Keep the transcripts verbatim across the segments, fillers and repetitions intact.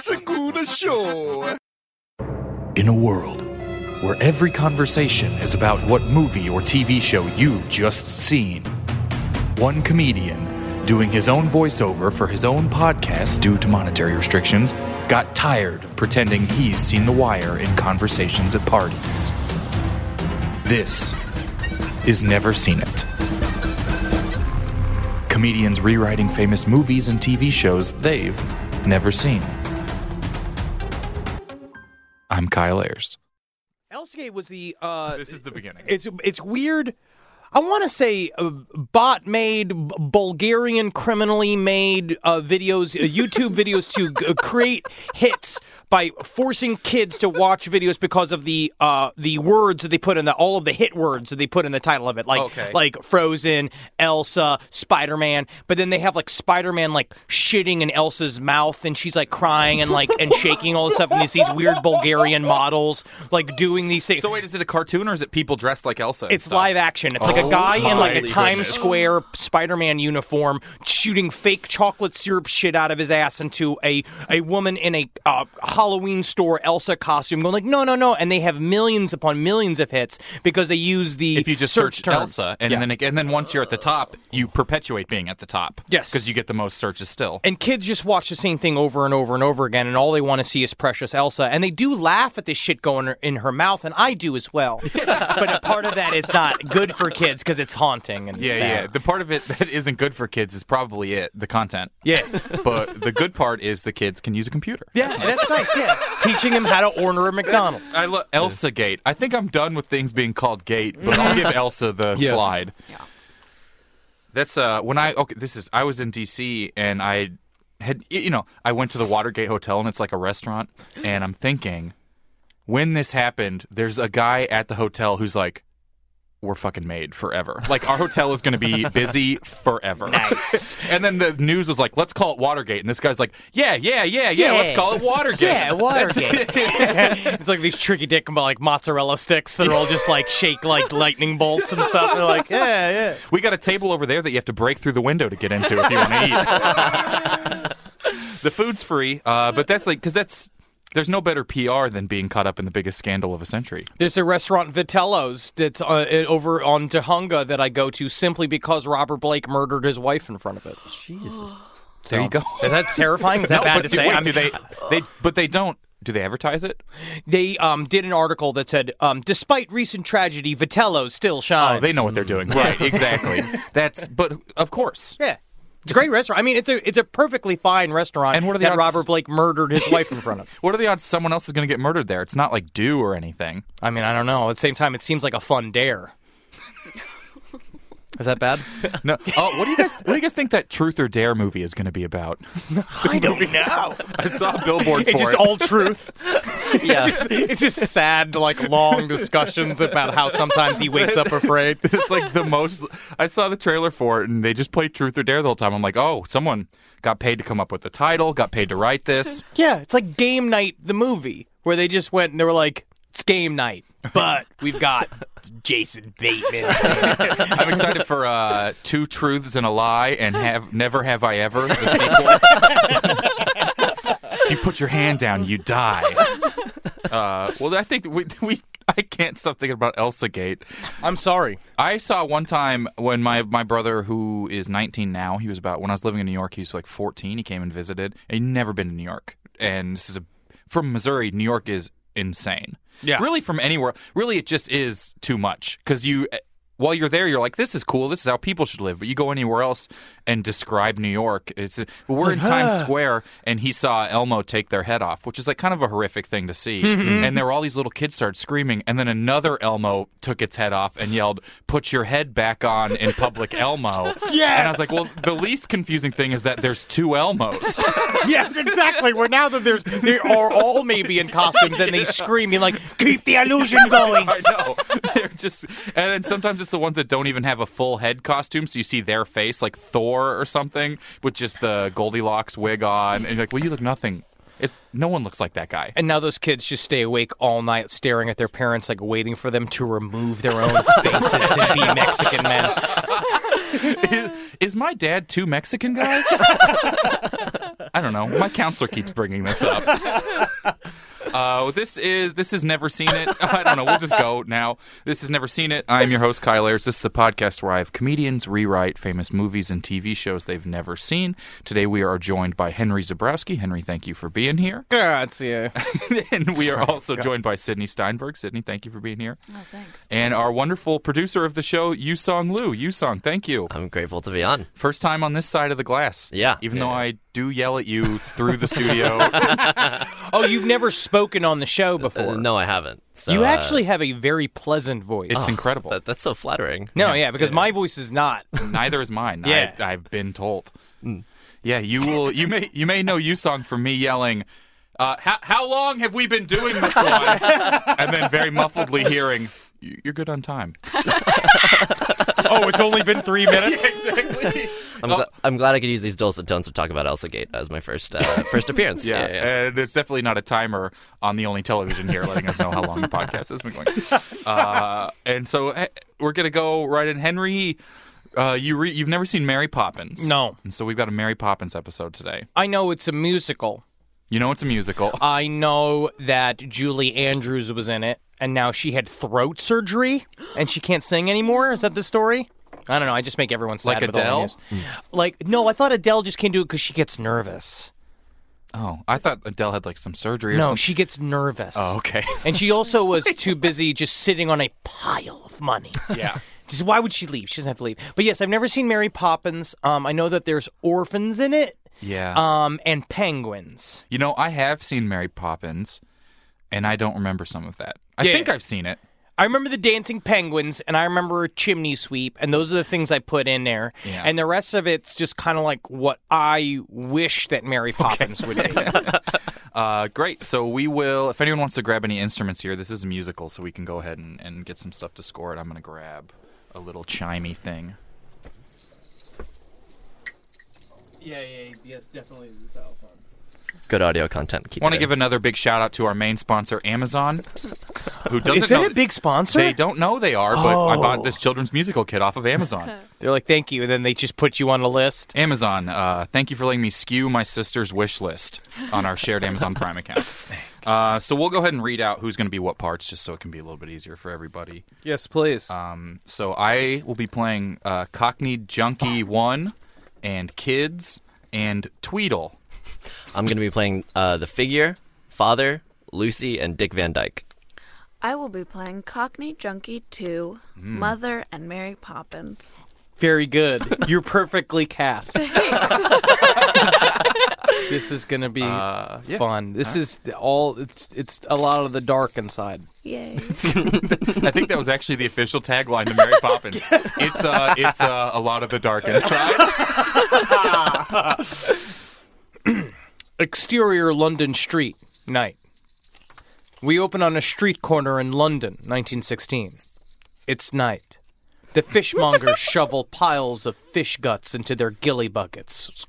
Segura Show. In a world where every conversation is about what movie or T V show you've just seen, one comedian doing his own voiceover for his own podcast due to monetary restrictions got tired of pretending he's seen The Wire in conversations at parties. This is Never Seen It. Comedians rewriting famous movies and T V shows they've never seen. I'm Kyle Ayers. Elsagate was the... Uh, This is the beginning. It's it's weird. I want to say uh, bot-made, B- Bulgarian criminally made uh, videos, uh, YouTube videos to g- create hits by forcing kids to watch videos because of the uh, the words that they put in the all of the hit words that they put in the title of it, like Okay. like Frozen, Elsa, Spider-Man. But then they have like Spider-Man like shitting in Elsa's mouth, and she's like crying and like and shaking all this stuff, and there's these weird Bulgarian models like doing these things. So wait, is it a cartoon or is it people dressed like Elsa? and It's stuff? live action. It's like a guy in like a my Times goodness. Square Spider-Man uniform shooting fake chocolate syrup shit out of his ass into a, a woman in a uh, Halloween store Elsa costume going like, no, no, no. And they have millions upon millions of hits because they use the If you just search search terms. Elsa, and, Yeah. then it, and then once you're at the top, you perpetuate being at the top. Yes. Because you get the most searches still. And kids just watch the same thing over and over and over again, and all they want to see is precious Elsa. And they do laugh at this shit going in her mouth, and I do as well. But a part of that is not good for kids because it's haunting. And it's yeah, bad. yeah. The part of it that isn't good for kids is probably it, the content. Yeah. But the good part is the kids can use a computer. Yeah, that's nice, yeah. Teaching them how to order a McDonald's. I love Elsa Gate. I think I'm done with things being called Gate, but I'll give Elsa the Yes. slide. Yeah. That's uh when I okay this is I was in D C and I had you know I went to the Watergate Hotel and it's like a restaurant and I'm thinking when this happened there's a guy at the hotel who's like we're fucking made forever. Like, our hotel is going to be busy forever. Nice. And then the news was like, let's call it Watergate. And this guy's like, yeah, yeah, yeah, yeah, Yeah. let's call it Watergate. Yeah, Watergate. It's like these tricky dick like mozzarella sticks that are all just like shake like lightning bolts and stuff. They're like, yeah, yeah. We got a table over there that you have to break through the window to get into if you want to eat. The food's free, uh, but that's like, because that's, there's no better P R than being caught up in the biggest scandal of a century. There's a restaurant, Vitello's, that's uh, over on Tahunga that I go to simply because Robert Blake murdered his wife in front of it. Jesus. There you go. Is that terrifying? Is that No, bad but to do, say? wait, I do mean, they, they, but they don't, do they advertise it? They um, did an article that said, um, despite recent tragedy, Vitello's still shines. Oh, they know what they're doing. Right, exactly. That's, but of course. Yeah. It's a great restaurant. I mean, it's a it's a perfectly fine restaurant And what are the that odds- Robert Blake murdered his wife in front of. What are the odds someone else is going to get murdered there? It's not like due or anything. I mean, I don't know. At the same time, it seems like a fun dare. Is that bad? No. Oh, what do you guys? What do you guys think that Truth or Dare movie is going to be about? I don't know. I saw a billboard for It's just it. all truth. Yeah. It's just, it's just sad, like long discussions about how sometimes he wakes up afraid. It's like the most. I saw the trailer for it, and they just played Truth or Dare the whole time. I'm like, oh, someone got paid to come up with the title, got paid to write this. Yeah, it's like Game Night, the movie, where they just went and they were like, it's game night, but we've got Jason Bateman. I'm excited for uh, Two Truths and a Lie and have Never Have I Ever, the sequel. If you put your hand down, you die. Uh, well, I think we we I can't stop thinking about Elsa Gate. I'm sorry. I saw one time when my, my brother, who is nineteen now, he was about, when I was living in New York, he was like fourteen. He came and visited, and he'd never been to New York. And this is a, from Missouri, New York is insane. Yeah. Really from anywhere. Really, it just is too much. Because you, while you're there, you're like, this is cool. This is how people should live. But you go anywhere else and describe New York. It's we're in Times Square, and he saw Elmo take their head off, which is like kind of a horrific thing to see. And there were all these little kids started screaming, and then another Elmo took its head off and yelled, "Put your head back on in public, Elmo." Yes! And I was like, well, the least confusing thing is that there's two Elmos. Yes, exactly. Where now that there's they are all maybe in costumes and they scream, you're like, keep the illusion going. I know. They're just, and then sometimes it's the ones that don't even have a full head costume, so you see their face, like Thor or something, with just the Goldilocks wig on, and you're like, well, you look nothing. It's, no one looks like that guy. And now those kids just stay awake all night staring at their parents, like waiting for them to remove their own faces and be Mexican men. Is, is my dad two Mexican guys? I don't know. My counselor keeps bringing this up. Uh, this is this is Never Seen It. I don't know. We'll just go now. This is Never Seen It. I'm your host, Kyle Ayers. This is the podcast where I have comedians rewrite famous movies and T V shows they've never seen. Today we are joined by Henry Zebrowski. Henry, thank you for being here. Grazie. And we are also joined by Sydney Steinberg. Sydney, thank you for being here. Oh, thanks. And our wonderful producer of the show, Yusong Liu. Yusong, thank you. I'm grateful to be on. First time on this side of the glass. Yeah. Even yeah. though I do yell at you through the studio. Oh, you've never spoken on the show before? Uh, no, I haven't. So, you uh, actually have a very pleasant voice. It's incredible. That, that's so flattering. no, yeah, because my voice is not. Neither is mine. Yeah. I, I've been told. Yeah, you will. You may. You may know Yusong from me yelling, uh, "How how long have we been doing this one?" And then very muffledly hearing, "You're good on time." Oh, it's only been three minutes? Exactly. I'm, gl- I'm glad I could use these dulcet tones to talk about ElsaGate as my first uh, first appearance. Yeah, yeah, yeah. and it's definitely not a timer on the only television here letting us know how long the podcast has been going. Uh, and so eh, we're gonna go right in. Henry, uh, you re- you've never seen Mary Poppins? No. And so we've got a Mary Poppins episode today. I know it's a musical. You know it's a musical. I know that Julie Andrews was in it, and now she had throat surgery, and she can't sing anymore. Is that the story? I don't know. I just make everyone sad Like with all the Adele? news. Like, no, I thought Adele just can't do it because she gets nervous. Oh, I thought Adele had like some surgery or No, something. she gets nervous. Oh, okay. And she also was too busy just sitting on a pile of money. Yeah. Just why would she leave? She doesn't have to leave. But yes, I've never seen Mary Poppins. Um, I know that there's orphans in it. Yeah. Um, and penguins. You know, I have seen Mary Poppins, and I don't remember some of that. I Yeah. think I've seen it. I remember the dancing penguins, and I remember chimney sweep, and those are the things I put in there. Yeah. And the rest of it's just kind of like what I wish that Mary Poppins would be. Uh, great. So we will, if anyone wants to grab any instruments here, this is a musical, so we can go ahead and, and get some stuff to score it. I'm going to grab a little chimey thing. Yeah, yeah, yes, definitely the cell phone. Good audio content. Keep I want to it give another big shout out to our main sponsor, Amazon, who doesn't Is that know a big sponsor? They don't know they are, but I Oh. bought this children's musical kit off of Amazon. They're like, thank you, and then they just put you on a list. Amazon, uh, thank you for letting me skew my sister's wish list on our shared Amazon Prime account. Uh, so we'll go ahead and read out who's going to be what parts, just so it can be a little bit easier for everybody. Yes, please. Um, so I will be playing uh, Cockney Junkie one and Kids and Tweedle. I'm going to be playing uh, The Figure, Father, Lucy, and Dick Van Dyke. I will be playing Cockney Junkie two, Mother, and Mary Poppins. Very good. You're perfectly cast. This is gonna be Uh, yeah. fun. This is all. It's it's a lot of the dark inside. Yay. I think that was actually the official tagline to Mary Poppins. It's uh, it's uh, a lot of the dark inside. Exterior London street night. We open on a street corner in London, nineteen sixteen. It's night. The fishmongers shovel piles of fish guts into their gilly buckets.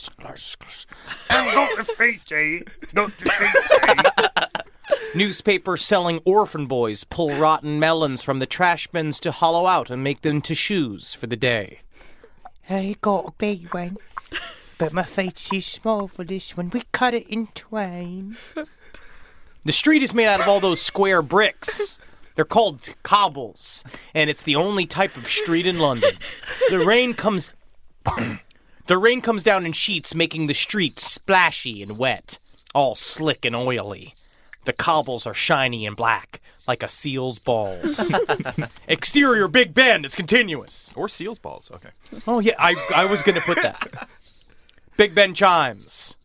Newspaper selling orphan boys pull rotten melons from the trash bins to hollow out and make them into shoes for the day. I got a big one, but my face is small for this one. We cut it in twain. The street is made out of all those square bricks. They're called cobbles, and it's the only type of street in London. The rain comes The rain comes down in sheets, making the street splashy and wet, all slick and oily. The cobbles are shiny and black, like a seal's balls. Exterior Big Ben is continuous. Or Seal's balls. Okay. Oh, yeah, I, I was going to put that. Big Ben chimes.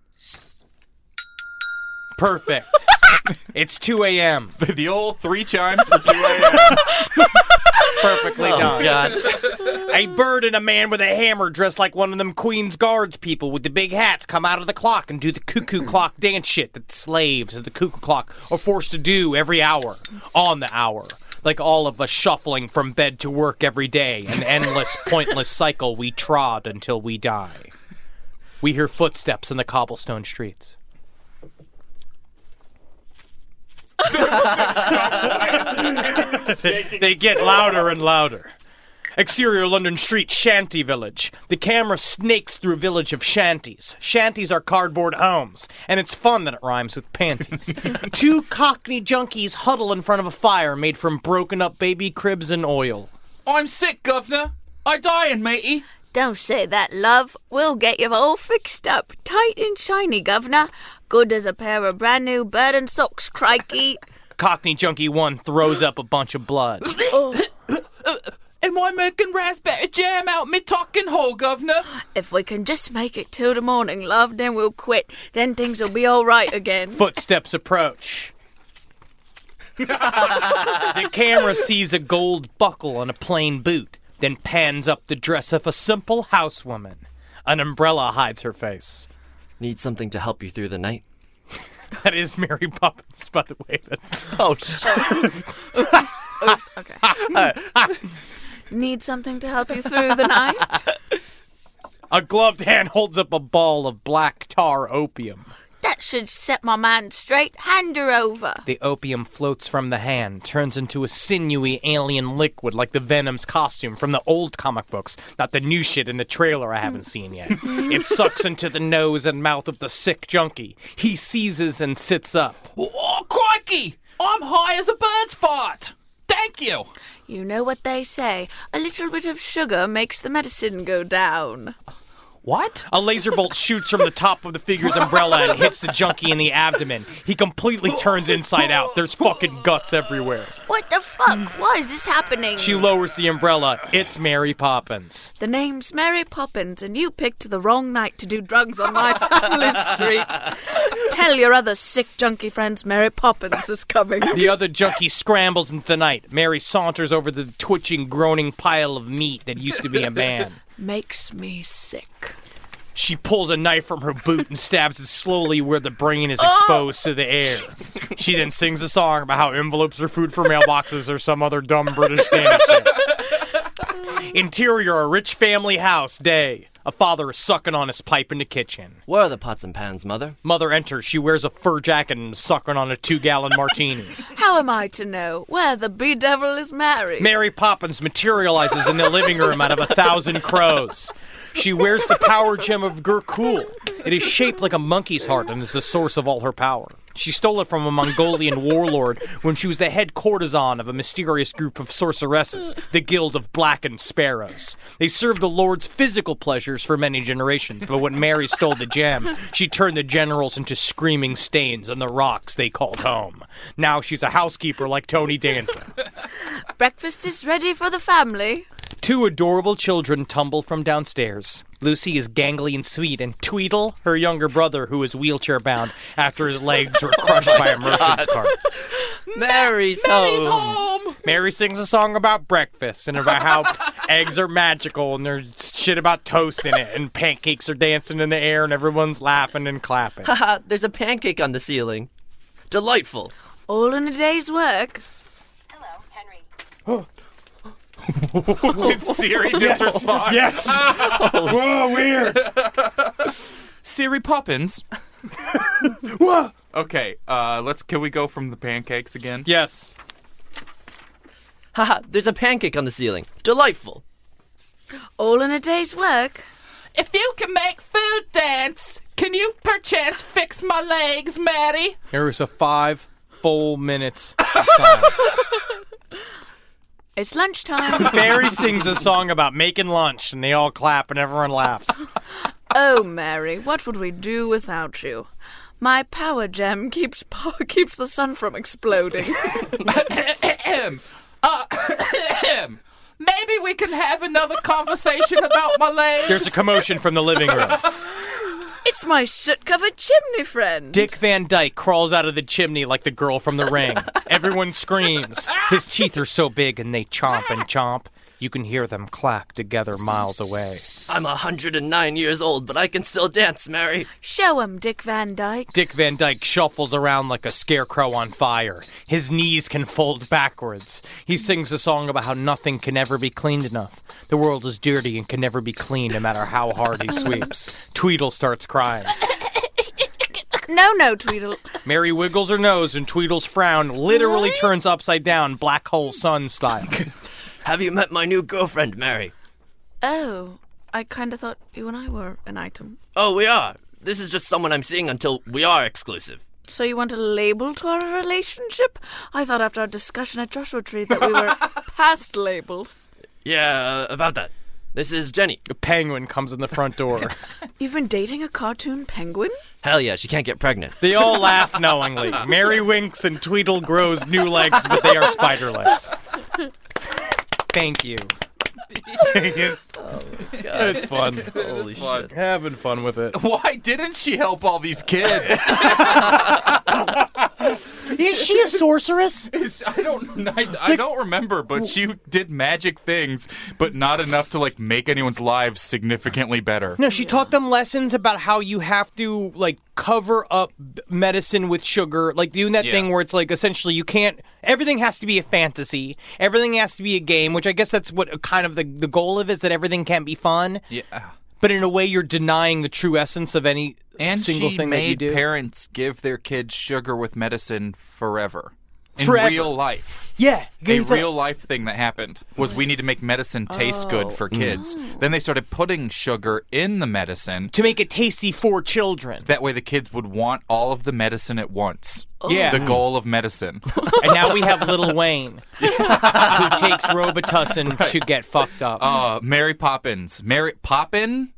Perfect. It's two a.m. The old three chimes for two a.m. Perfectly done. God. A bird and a man with a hammer dressed like one of them Queen's Guards people with the big hats come out of the clock and do the cuckoo clock dance shit that slaves at the cuckoo clock are forced to do every hour, on the hour. Like all of us shuffling from bed to work every day, an endless, pointless cycle we trod until we die. We hear footsteps in the cobblestone streets. They get louder and louder. Exterior London Street, Shanty Village. The camera snakes through a village of shanties. Shanties are cardboard homes, and it's fun that it rhymes with panties. Two Cockney junkies huddle in front of a fire made from broken up baby cribs and oil. I'm sick, governor. I dying, matey. Don't say that, love. We'll get you all fixed up, tight and shiny, governor. Good as a pair of brand new burden socks, crikey. Cockney junkie one throws up a bunch of blood. Am I making raspberry jam out me talking hole, governor? If we can just make it till the morning, love, then we'll quit. Then things will be all right again. Footsteps approach. The camera sees a gold buckle on a plain boot, then pans up the dress of a simple housewoman. An umbrella hides her face. Need something to help you through the night? That is Mary Poppins, by the way. That's Oh, shit. Oops, okay. Need something to help you through the night? a gloved hand holds up a ball of black tar opium. That should set my mind straight. Hand her over. The opium floats from the hand, turns into a sinewy alien liquid like the Venom's costume from the old comic books, not the new shit in the trailer I haven't seen yet. It sucks into the nose and mouth of the sick junkie. He seizes and sits up. Oh, crikey! I'm high as a bird's fart. Thank you. You know what they say. A little bit of sugar makes the medicine go down. What? A laser bolt shoots from the top of the figure's umbrella and hits the junkie in the abdomen. He completely turns inside out. There's fucking guts everywhere. What the fuck? Why is this happening? She lowers the umbrella. It's Mary Poppins. The name's Mary Poppins, and you picked the wrong night to do drugs on my family street. Tell your other sick junkie friends Mary Poppins is coming. The other junkie scrambles into the night. Mary saunters over the twitching, groaning pile of meat that used to be a man. Makes me sick. She pulls a knife from her boot and stabs it slowly where the brain is exposed to the air. She then sings a song about how envelopes are food for mailboxes or some other dumb British damn shit. Interior, a rich family house, day. A father is sucking on his pipe in the kitchen. Where are the pots and pans, Mother? Mother enters. She wears a fur jacket and is sucking on a two-gallon martini. How am I to know where the bedevil is Mary? Mary Poppins materializes in the living room out of a thousand crows. She wears the power gem of Gurkul. It is shaped like a monkey's heart and is the source of all her power. She stole it from a Mongolian warlord when she was the head courtesan of a mysterious group of sorceresses, the Guild of Blackened Sparrows. They served the lord's physical pleasures for many generations, but when Mary stole the gem, she turned the generals into screaming stains on the rocks they called home. Now she's a housekeeper like Tony Danza. Breakfast is ready for the family. Two adorable children tumble from downstairs. Lucy is gangly and sweet, and Tweedle, her younger brother, who is wheelchair-bound after his legs were crushed by a merchant's cart. Mary's, Mary's home. home. Mary sings a song about breakfast and about how eggs are magical and there's shit about toast in it and pancakes are dancing in the air and everyone's laughing and clapping. Haha, there's a pancake on the ceiling. Delightful. All in a day's work. Hello, Henry. Did Siri just respond? Yes! Whoa, weird! Siri Poppins. Whoa! Okay, uh, let's. Can we go from the pancakes again? Yes. Haha, there's a pancake on the ceiling. Delightful. All in a day's work. If you can make food dance, can you perchance fix my legs, Mary? There is a five full minutes of silence. It's lunchtime. Mary sings a song about making lunch, and they all clap, and everyone laughs. Oh, Mary, what would we do without you? My power gem keeps po- keeps the sun from exploding. uh, maybe we can have another conversation about my legs. There's a commotion from the living room. It's my soot-covered chimney friend. Dick Van Dyke crawls out of the chimney like the girl from The Ring. Everyone screams. His teeth are so big and they chomp and chomp. You can hear them clack together miles away. I'm a hundred and nine years old, but I can still dance, Mary. Show him, Dick Van Dyke. Dick Van Dyke shuffles around like a scarecrow on fire. His knees can fold backwards. He sings a song about how nothing can ever be cleaned enough. The world is dirty and can never be clean no matter how hard he sweeps. Tweedle starts crying. No, no, Tweedle. Mary wiggles her nose and Tweedle's frown literally turns upside down, black hole sun style. Have you met my new girlfriend, Mary? Oh, I kind of thought you and I were an item. Oh, we are. This is just someone I'm seeing until we are exclusive. So you want a label to our relationship? I thought after our discussion at Joshua Tree that we were past labels. Yeah, uh, about that. This is Jenny. A penguin comes in the front door. You've been dating a cartoon penguin? Hell yeah, she can't get pregnant. They all laugh knowingly. Mary winks and Tweedle grows new legs, but they are spider legs. Thank you. It's, Oh, it's fun. Holy fun. shit. Having fun with it. Why didn't she help all these kids? Is she a sorceress? Is- I don't. I, I don't remember, but she did magic things, but not enough to like make anyone's lives significantly better. No, she taught them lessons about how you have to like cover up medicine with sugar, like doing that Yeah. thing where it's like essentially you can't. Everything has to be a fantasy. Everything has to be a game, which I guess that's what kind of the the goal of it is, that everything can be fun. Yeah. But in a way, you're denying the true essence of any And single she thing that you made do. parents give their kids sugar with medicine forever. In Forever. real life. yeah, A you thought- real life thing that happened was we need to make medicine taste good for kids. Then they started putting sugar in the medicine. to make it tasty for children. That way the kids would want all of the medicine at once. Yeah. The goal of medicine. And now we have Lil Wayne, who takes Robitussin to get fucked up. Uh, Mary Poppins. Mary Poppin?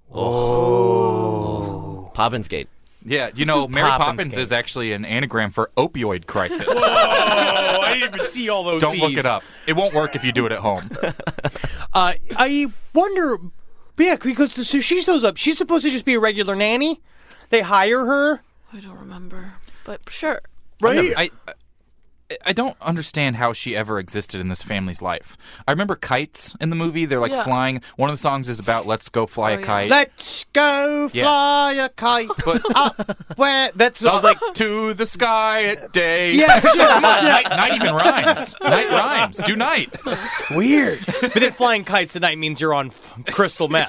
Poppins Gate. Yeah, you know, Mary Poppins Poppins cake. is actually an anagram for opioid crisis. oh, I didn't even see all those. Don't look C's. it up. It won't work if you do it at home. Uh, I wonder, yeah, because so she shows up. She's supposed to just be a regular nanny. They hire her, I don't remember, but sure. right? I, I I don't understand how she ever existed in this family's life. I remember kites in the movie. They're like Yeah. flying. One of the songs is about "Let's go fly Oh, a yeah. kite." Let's go Yeah. fly a kite But up where. That's uh, like. to the sky at day. Yes, yes, yes. night, night even rhymes. Night rhymes. Do night. Weird. But then flying kites at night means you're on f- crystal meth.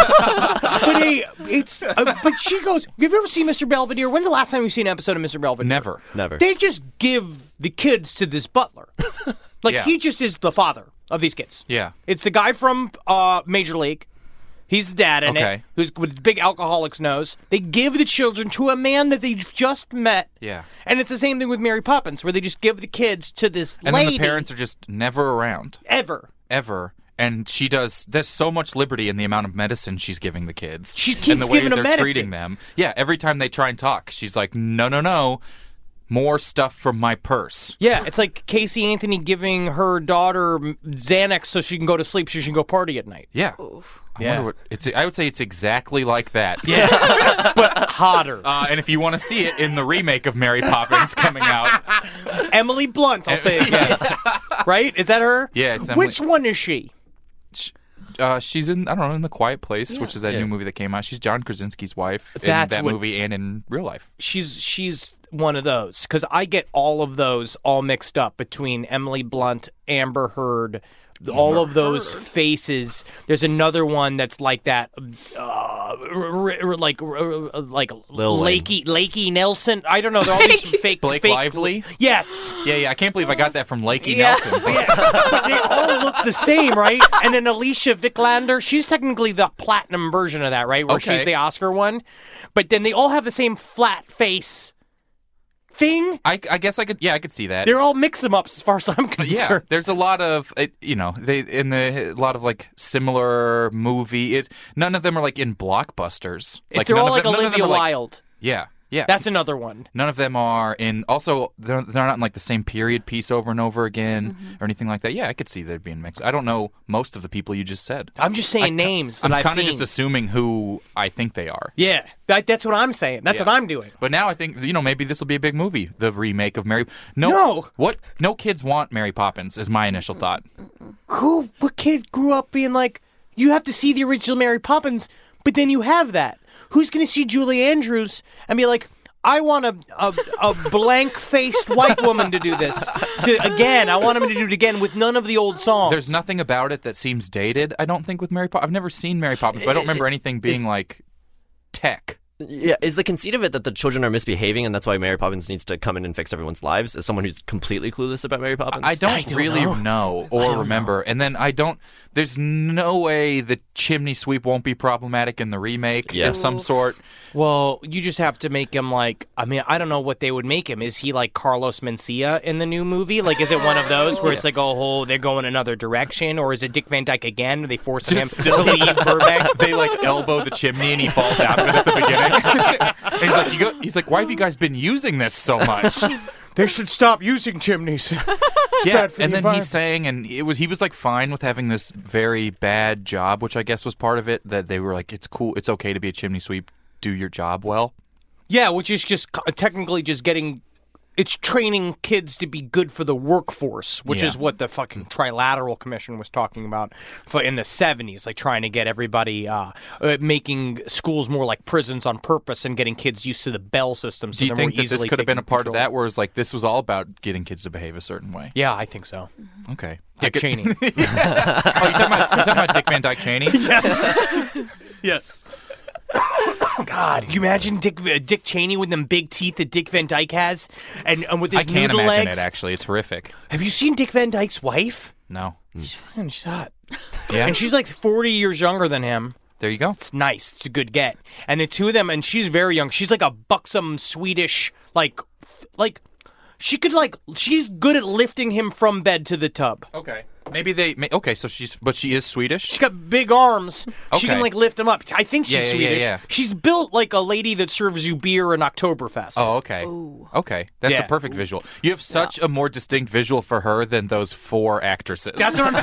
but hey, it's. Uh, but she goes. Have you ever seen Mister Belvedere? When's the last time you've seen an episode of Mister Belvedere? Never. Never. They just give the kids to this butler. Like Yeah. he just is the father of these kids. Yeah. It's the guy from uh, Major League. He's the dad in Okay. it, who's with his big alcoholic's nose. They give the children to a man that they've just met. Yeah. And it's the same thing with Mary Poppins, where they just give the kids to this And lady. then the parents are just never around. ever. Ever. And she does. There's so much liberty in the amount of medicine she's giving the kids. She and keeps the way giving them they're medicine. treating them. Yeah. Every time they try and talk, she's like, "No, no, no, more stuff from my purse." Yeah, it's like Casey Anthony giving her daughter Xanax so she can go to sleep, so she can go party at night. Yeah. I Yeah. wonder what it's. I would say it's exactly like that. Yeah, but hotter. Uh, and if you want to see it in the remake of Mary Poppins coming out, Emily Blunt, I'll say it again. Right? Is that her? Yeah, it's Emily- Which one is she? uh, she's in. I don't know, in The Quiet Place, which is that Yeah. new movie that came out. She's John Krasinski's wife in That's that what- movie and in real life. She's she's one of those, because I get all of those all mixed up between Emily Blunt, Amber Heard, all of those faces. There's another one that's like that, uh, r- r- like r- like Lil Wayne. Lakey Lakey Nelson. I don't know. They're all these fake Blake fake, Lively? Yes. Yeah, yeah. I can't believe I got that from Lakey Yeah. Nelson. but- Yeah, but they all look the same, right? And then Alicia Vikander, she's technically the platinum version of that, right? Where Okay. she's the Oscar one. But then they all have the same flat face thing. I, I guess I could. Yeah, I could see that. They're all mix em ups as far as I'm yeah, concerned. there's a lot of it, you know, they in the a lot of like similar movie. It none of them are like in blockbusters. Like They're none all of like them, none of them Olivia are, like- Wilde. Yeah, yeah. That's another one. None of them are in. Also, they're they're not in like the same period piece over and over again Mm-hmm. or anything like that. Yeah, I could see there being mixed. I don't know most of the people you just said. I'm just saying names that I'm I've kind seen. of just assuming who I think they are. yeah, that, that's what I'm saying. That's Yeah. what I'm doing. But now I think, you know, maybe this will be a big movie, the remake of Mary. No, No. what? No kids want Mary Poppins. Is my initial thought. Who, what kid grew up being like, you have to see the original Mary Poppins, but then you have that? Who's going to see Julie Andrews and be like, I want a a, a blank-faced white woman to do this to, again. I want him to do it again with none of the old songs. There's nothing about it that seems dated. I don't think with Mary Poppins. I've never seen Mary Poppins, but I don't remember anything being like tech. Yeah, is the conceit of it that the children are misbehaving and that's why Mary Poppins needs to come in and fix everyone's lives? As someone who's completely clueless about Mary Poppins? I don't, I don't really know. know, or don't remember. And then I don't, there's no way the chimney sweep won't be problematic in the remake Yeah. of some sort. Well, you just have to make him like, I mean, I don't know what they would make him. Is he like Carlos Mencia in the new movie? Like, is it one of those where it's like, oh, oh, they're going another direction? Or is it Dick Van Dyke again? Are they forcing Just him still- to leave Burbank? They like elbow the chimney and he falls out of it at the beginning. And he's like, you go, he's like, why have you guys been using this so much? They should stop using chimneys. Yeah, bad for the and then environment. he's saying, and it was he was like fine with having this very bad job, which I guess was part of it. That they were like, it's cool, it's okay to be a chimney sweep, do your job well. Yeah, which is just co- technically just getting. It's training kids to be good for the workforce, which Yeah. is what the fucking Trilateral Commission was talking about for in the seventies, like trying to get everybody uh, uh, making schools more like prisons on purpose and getting kids used to the bell system. So Do you they're think more that this easily could have been a taken part of control. that, where it's like this was all about getting kids to behave a certain way? Yeah, I think so. Okay, Dick I could- Cheney. Oh, you talking about, you talking about Dick Van Dyke Cheney? Yes. God, you imagine Dick uh, Dick Cheney with them big teeth that Dick Van Dyke has, and, and with his I can't noodle imagine legs. it. Actually, it's horrific. Have you seen Dick Van Dyke's wife? No. Man, she's hot. Yeah. And she's like forty years younger than him. There you go. It's nice. It's a good get. And the two of them, and she's very young. She's like a buxom Swedish, like, like, she could like, she's good at lifting him from bed to the tub. Okay. Maybe they. May, okay, so she's, but she is Swedish. She's got big arms. She can Okay. like lift him up. I think she's Yeah, yeah, yeah, Swedish. yeah. She's built like a lady that serves you beer in Oktoberfest. Oh, okay. Okay, that's Yeah. a perfect visual. You have such a more distinct visual for her than those four actresses. That's what I'm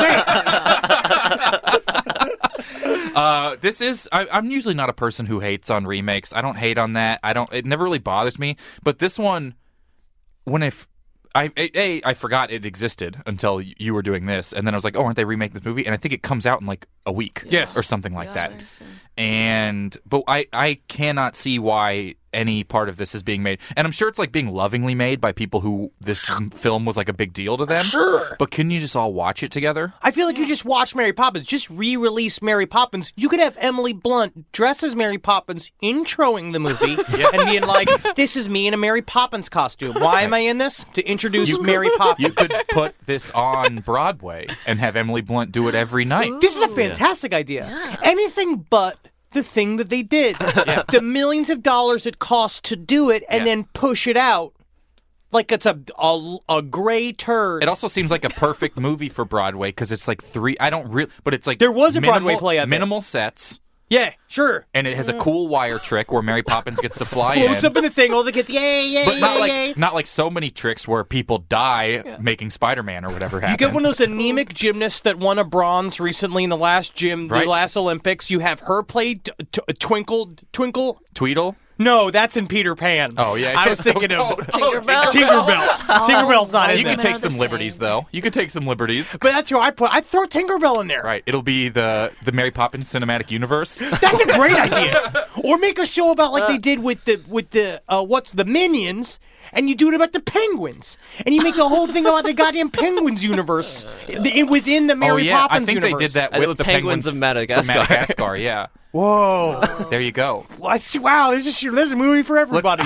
saying. Uh, this is. I, I'm usually not a person who hates on remakes. I don't hate on that. I don't. It never really bothers me. But this one, when if I a, a I forgot it existed until you were doing this, and then I was like, oh, aren't they remaking this movie? And I think it comes out in like a week, Yes. or something like Yeah, that. very soon. And but I I cannot see why any part of this is being made, and I'm sure it's like being lovingly made by people who this film was like a big deal to them. Sure. But can you just all watch it together? I feel like you just watch Mary Poppins. Just re-release Mary Poppins. You could have Emily Blunt dress as Mary Poppins, introing the movie, and being like, "This is me in a Mary Poppins costume. Why am I in this? To introduce Mary Poppins." You could put this on Broadway and have Emily Blunt do it every night. This is a fantastic idea. Anything but the thing that they did. The millions of dollars it cost to do it and Yeah. then push it out like it's a, a, a gray turd. It also seems like a perfect movie for Broadway because it's like three. I don't really, but it's like There was a Broadway minimal- play of it. minimal sets, yeah, sure. and it has a cool wire trick where Mary Poppins gets to fly Floats in. up in the thing, all the kids, yay, yay, But yay, not yay. like not like so many tricks where people die making Spider-Man or whatever You happened. get one of those anemic gymnasts that won a bronze recently in the last gym, Right. the last Olympics. You have her play t- t- Twinkle, Twinkle. Tweedle. No, that's in Peter Pan. Oh yeah, I was thinking Oh, of oh, Tinkerbell. Tinkerbell. Tinkerbell's not in You there. can take They're some the liberties same. though. You could take some liberties. But that's who I put. I throw Tinkerbell in there. Right. It'll be the the Mary Poppins cinematic universe. That's a great idea. Or make a show about like they did with the with the uh, what's the Minions, and you do it about the Penguins, and you make the whole thing about the goddamn Penguins universe the, within the Mary oh yeah, Poppins I think universe. they did that And with with the Penguins penguins of Madagascar. From Madagascar, yeah. Whoa! There you go. What? Wow! There's just there's a movie for everybody.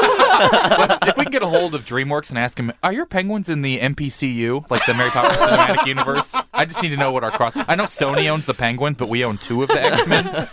Let's, if we can get a hold of DreamWorks and ask them, are your penguins in the M P C U, like the Mary Poppins Cinematic Universe? I just need to know what our cross. I know Sony owns the penguins, but we own two of the X-Men.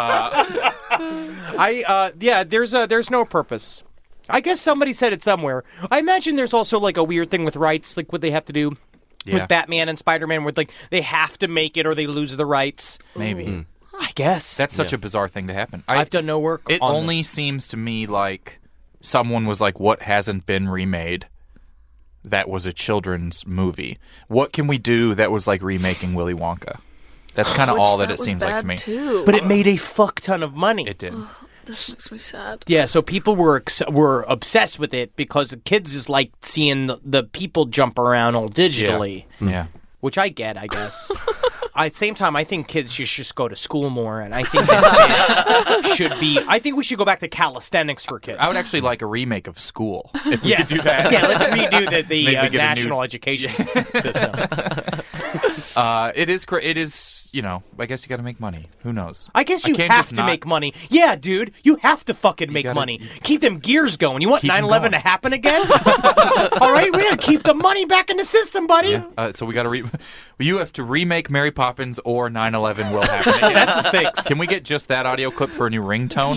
I uh yeah, there's a there's no purpose. I guess somebody said it somewhere. I imagine there's also like a weird thing with rights, like what they have to do Yeah. with Batman and Spider-Man, where like they have to make it or they lose the rights. Maybe I guess that's such a bizarre thing to happen. I, I've done no work. It on only this. seems to me like someone was like, "What hasn't been remade?" That was a children's movie. What can we do that was like remaking Willy Wonka? That's kind of Which all that, that it was seems like bad to me. Too. but it made a fuck ton of money. It did. This makes me sad. Yeah, so people were ex- were obsessed with it because the kids just like seeing the, the people jump around all digitally, Yeah. which I get, I guess. At the same time, I think kids should just go to school more, and I think that kids should be. I think we should go back to calisthenics for kids. I would actually like a remake of School if we yes. could do that. Yeah, let's redo the, Maybe the uh, get a new- national education system. uh, it is. cra- It is. You know. I guess you got to make money. Who knows? I guess you can't have just to not- make money. Yeah, dude, you have to fucking make gotta- money. Keep them gears going. You want Keep 'em nine eleven to going. happen again? All right, we gotta keep the money back in the system, buddy. Yeah. Uh, so we got to re. You have to remake Mary Poppins or nine eleven will happen again. That's the stakes. Can we get just that audio clip for a new ringtone?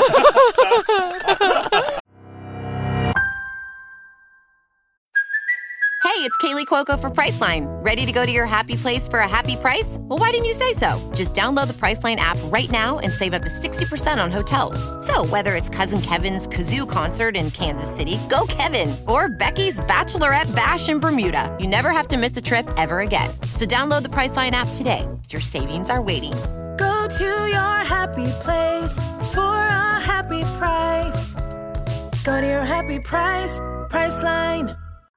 Hey, it's Kaylee Cuoco for Priceline. Ready to go to your happy place for a happy price? Well, why didn't you say so? Just download the Priceline app right now and save up to sixty percent on hotels. So whether it's Cousin Kevin's Kazoo Concert in Kansas City, go Kevin, or Becky's Bachelorette Bash in Bermuda, you never have to miss a trip ever again. So download the Priceline app today. Your savings are waiting. Go to your happy place for a happy price. Go to your happy price, Priceline.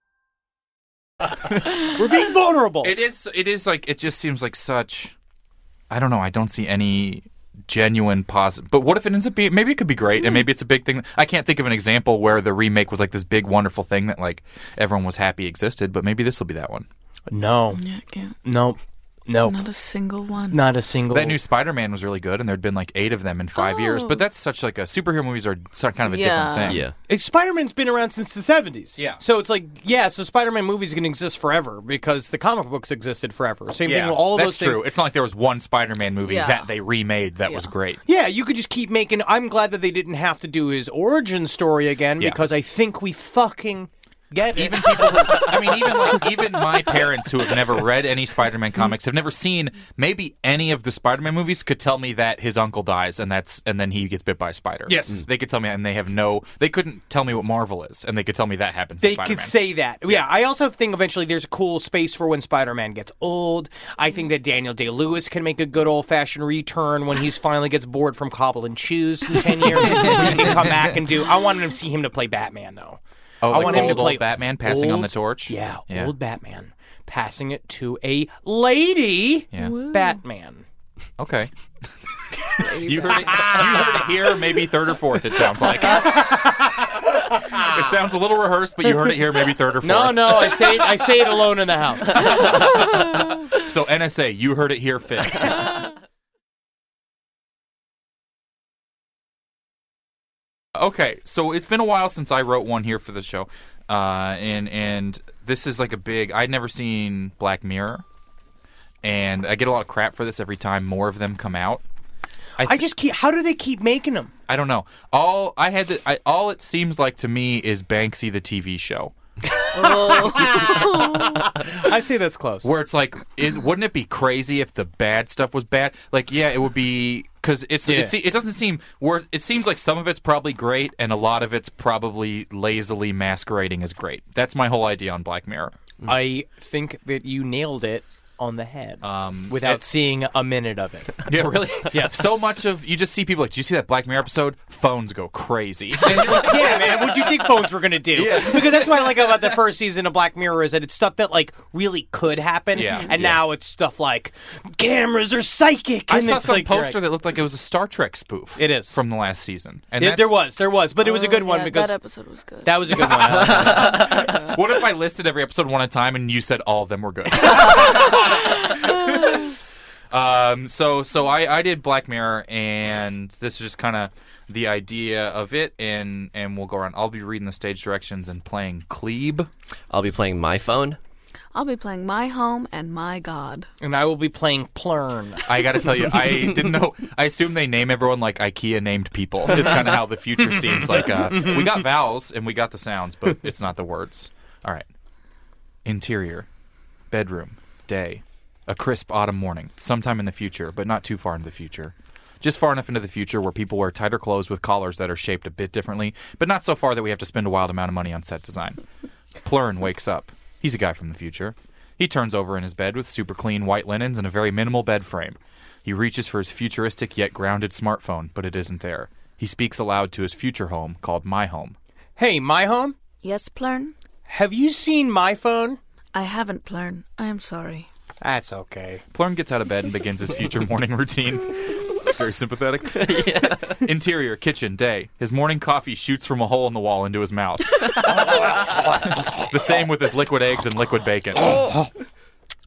We're being vulnerable. It is. It is like. It just seems like such. I don't know. I don't see any genuine positive. But what if it ends up being? Maybe it could be great, and maybe it's a big thing. I can't think of an example where the remake was like this big, wonderful thing that like everyone was happy existed. But maybe this will be that one. No, Yeah, I can't. nope, nope, Not a single one. not a single. That new Spider-Man was really good, and there'd been like eight of them in five years. But that's such like a superhero movies are so- kind of a Yeah. different thing. Yeah. It's- Spider-Man's been around since the seventies. Yeah. So it's like, yeah, so Spider-Man movies are going to exist forever because the comic books existed forever. Same Yeah, thing with all of that's those things. true. It's not like there was one Spider-Man movie Yeah. that they remade that was Yeah. great. Yeah, you could just keep making. I'm glad that they didn't have to do his origin story again Yeah. because I think we fucking get it. Even people who, I mean, even like, even my parents who have never read any Spider-Man comics, have never seen maybe any of the Spider-Man movies, could tell me that his uncle dies and that's and then he gets bit by a spider. Yes. They could tell me, and they have no, they couldn't tell me what Marvel is, and they could tell me that happens to They Spider-Man. could say that. Yeah. I also think eventually there's a cool space for when Spider-Man gets old. I think that Daniel Day-Lewis can make a good old-fashioned return when he's finally gets bored from cobbling shoes in ten years. He can come back and do. I want him to see him to play Batman, though. Oh, I like want him to old, play old Batman passing on the old- torch? Yeah, Yeah. old Batman passing it to a lady Yeah. Batman. Okay. you heard it. You heard it here. Maybe third or fourth. It sounds like. It sounds a little rehearsed, but you heard it here. Maybe third or fourth. No, no, I say it, I say it alone in the house. So N S A, you heard it here fifth. Okay, so it's been a while since I wrote one here for the show, uh, and and this is like a big. I'd never seen Black Mirror, and I get a lot of crap for this every time more of them come out. I, I th- just keep. How do they keep making them? I don't know. All I had, to, I, all it seems like to me is Banksy the T V show. I'd say that's close. Where it's like, is wouldn't it be crazy if the bad stuff was bad? Like, yeah, it would be because it's Yeah. it's it doesn't seem wor It seems like some of it's probably great, and a lot of it's probably lazily masquerading as great. That's my whole idea on Black Mirror. I think that you nailed it on the head Um, without it- seeing a minute of it. Yeah, really. Yeah. So much of you just see people like, do you see that Black Mirror episode? Phones go crazy. Yeah, man. What do you think phones were gonna do? Yeah. Because that's what I like about the first season of Black Mirror is that it's stuff that like really could happen. Yeah. And Yeah. now it's stuff like cameras are psychic. I and saw it's some like, poster that looked like it was a Star Trek spoof. It is. from the last season. And Yeah, that's- there was, there was, but it was a good Oh, one yeah, because that episode was good. that was a good one. I like that. What if I listed every episode one at a time and you said all of them were good? um, so so I, I did Black Mirror, and this is just kind of the idea of it, and, and we'll go around. I'll be reading the stage directions and playing Klebe. I'll be playing My Phone. I'll be playing My Home and My God. And I will be playing Plurn. I got to tell you, I didn't know. I assume they name everyone like IKEA named people. Is kind of how the future seems like. Uh, we got vowels and we got the sounds, but it's not the words. All right. Interior, bedroom, day, a crisp autumn morning, sometime in the future, but not too far into the future. Just far enough into the future where people wear tighter clothes with collars that are shaped a bit differently, but not so far that we have to spend a wild amount of money on set design. Plurn wakes up. He's a guy from the future. He turns over in his bed with super clean white linens and a very minimal bed frame. He reaches for his futuristic yet grounded smartphone, but it isn't there. He speaks aloud to his future home called My Home. Hey, my home. Yes, Plurn? Have you seen my phone? I haven't, Plurn. I am sorry. That's okay. Plurn gets out of bed and begins his future morning routine. Very sympathetic. Yeah. Interior, kitchen, day. His morning coffee shoots from a hole in the wall into his mouth. The same with his liquid eggs and liquid bacon.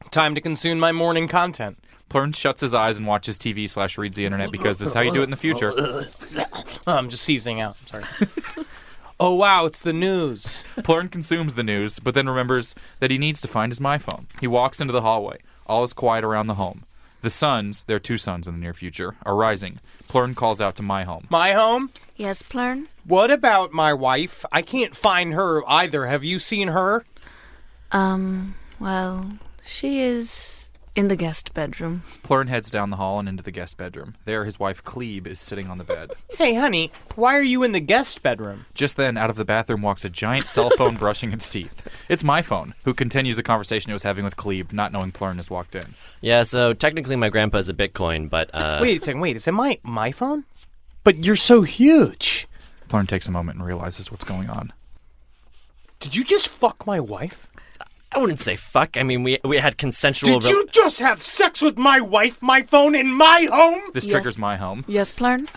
Time to consume my morning content. Plurn shuts his eyes and watches T V slash reads the internet because this is how you do it in the future. Oh, I'm just seizing out. Sorry. Oh, wow, it's the news. Plurn consumes the news, but then remembers that he needs to find his MyPhone. He walks into the hallway. All is quiet around the home. The suns, there are two suns in the near future, are rising. Plurn calls out to My Home. My home? Yes, Plurn? What about my wife? I can't find her either. Have you seen her? Um, well, she is in the guest bedroom. Plurn heads down the hall and into the guest bedroom. There, his wife, Clebe, is sitting on the bed. Hey, honey, why are you in the guest bedroom? Just then, out of the bathroom walks a giant cell phone brushing its teeth. It's My Phone, who continues a conversation he was having with Clebe, not knowing Plurn has walked in. Yeah, so technically my grandpa is a Bitcoin, but... Uh... Wait a second, wait, is it my, my phone? But you're so huge. Plurn takes a moment and realizes what's going on. Did you just fuck my wife? I wouldn't say fuck. I mean, we we had consensual... Did you just have sex with my wife, my phone, in my home? This Yes. triggers My Home. Yes, Plurn?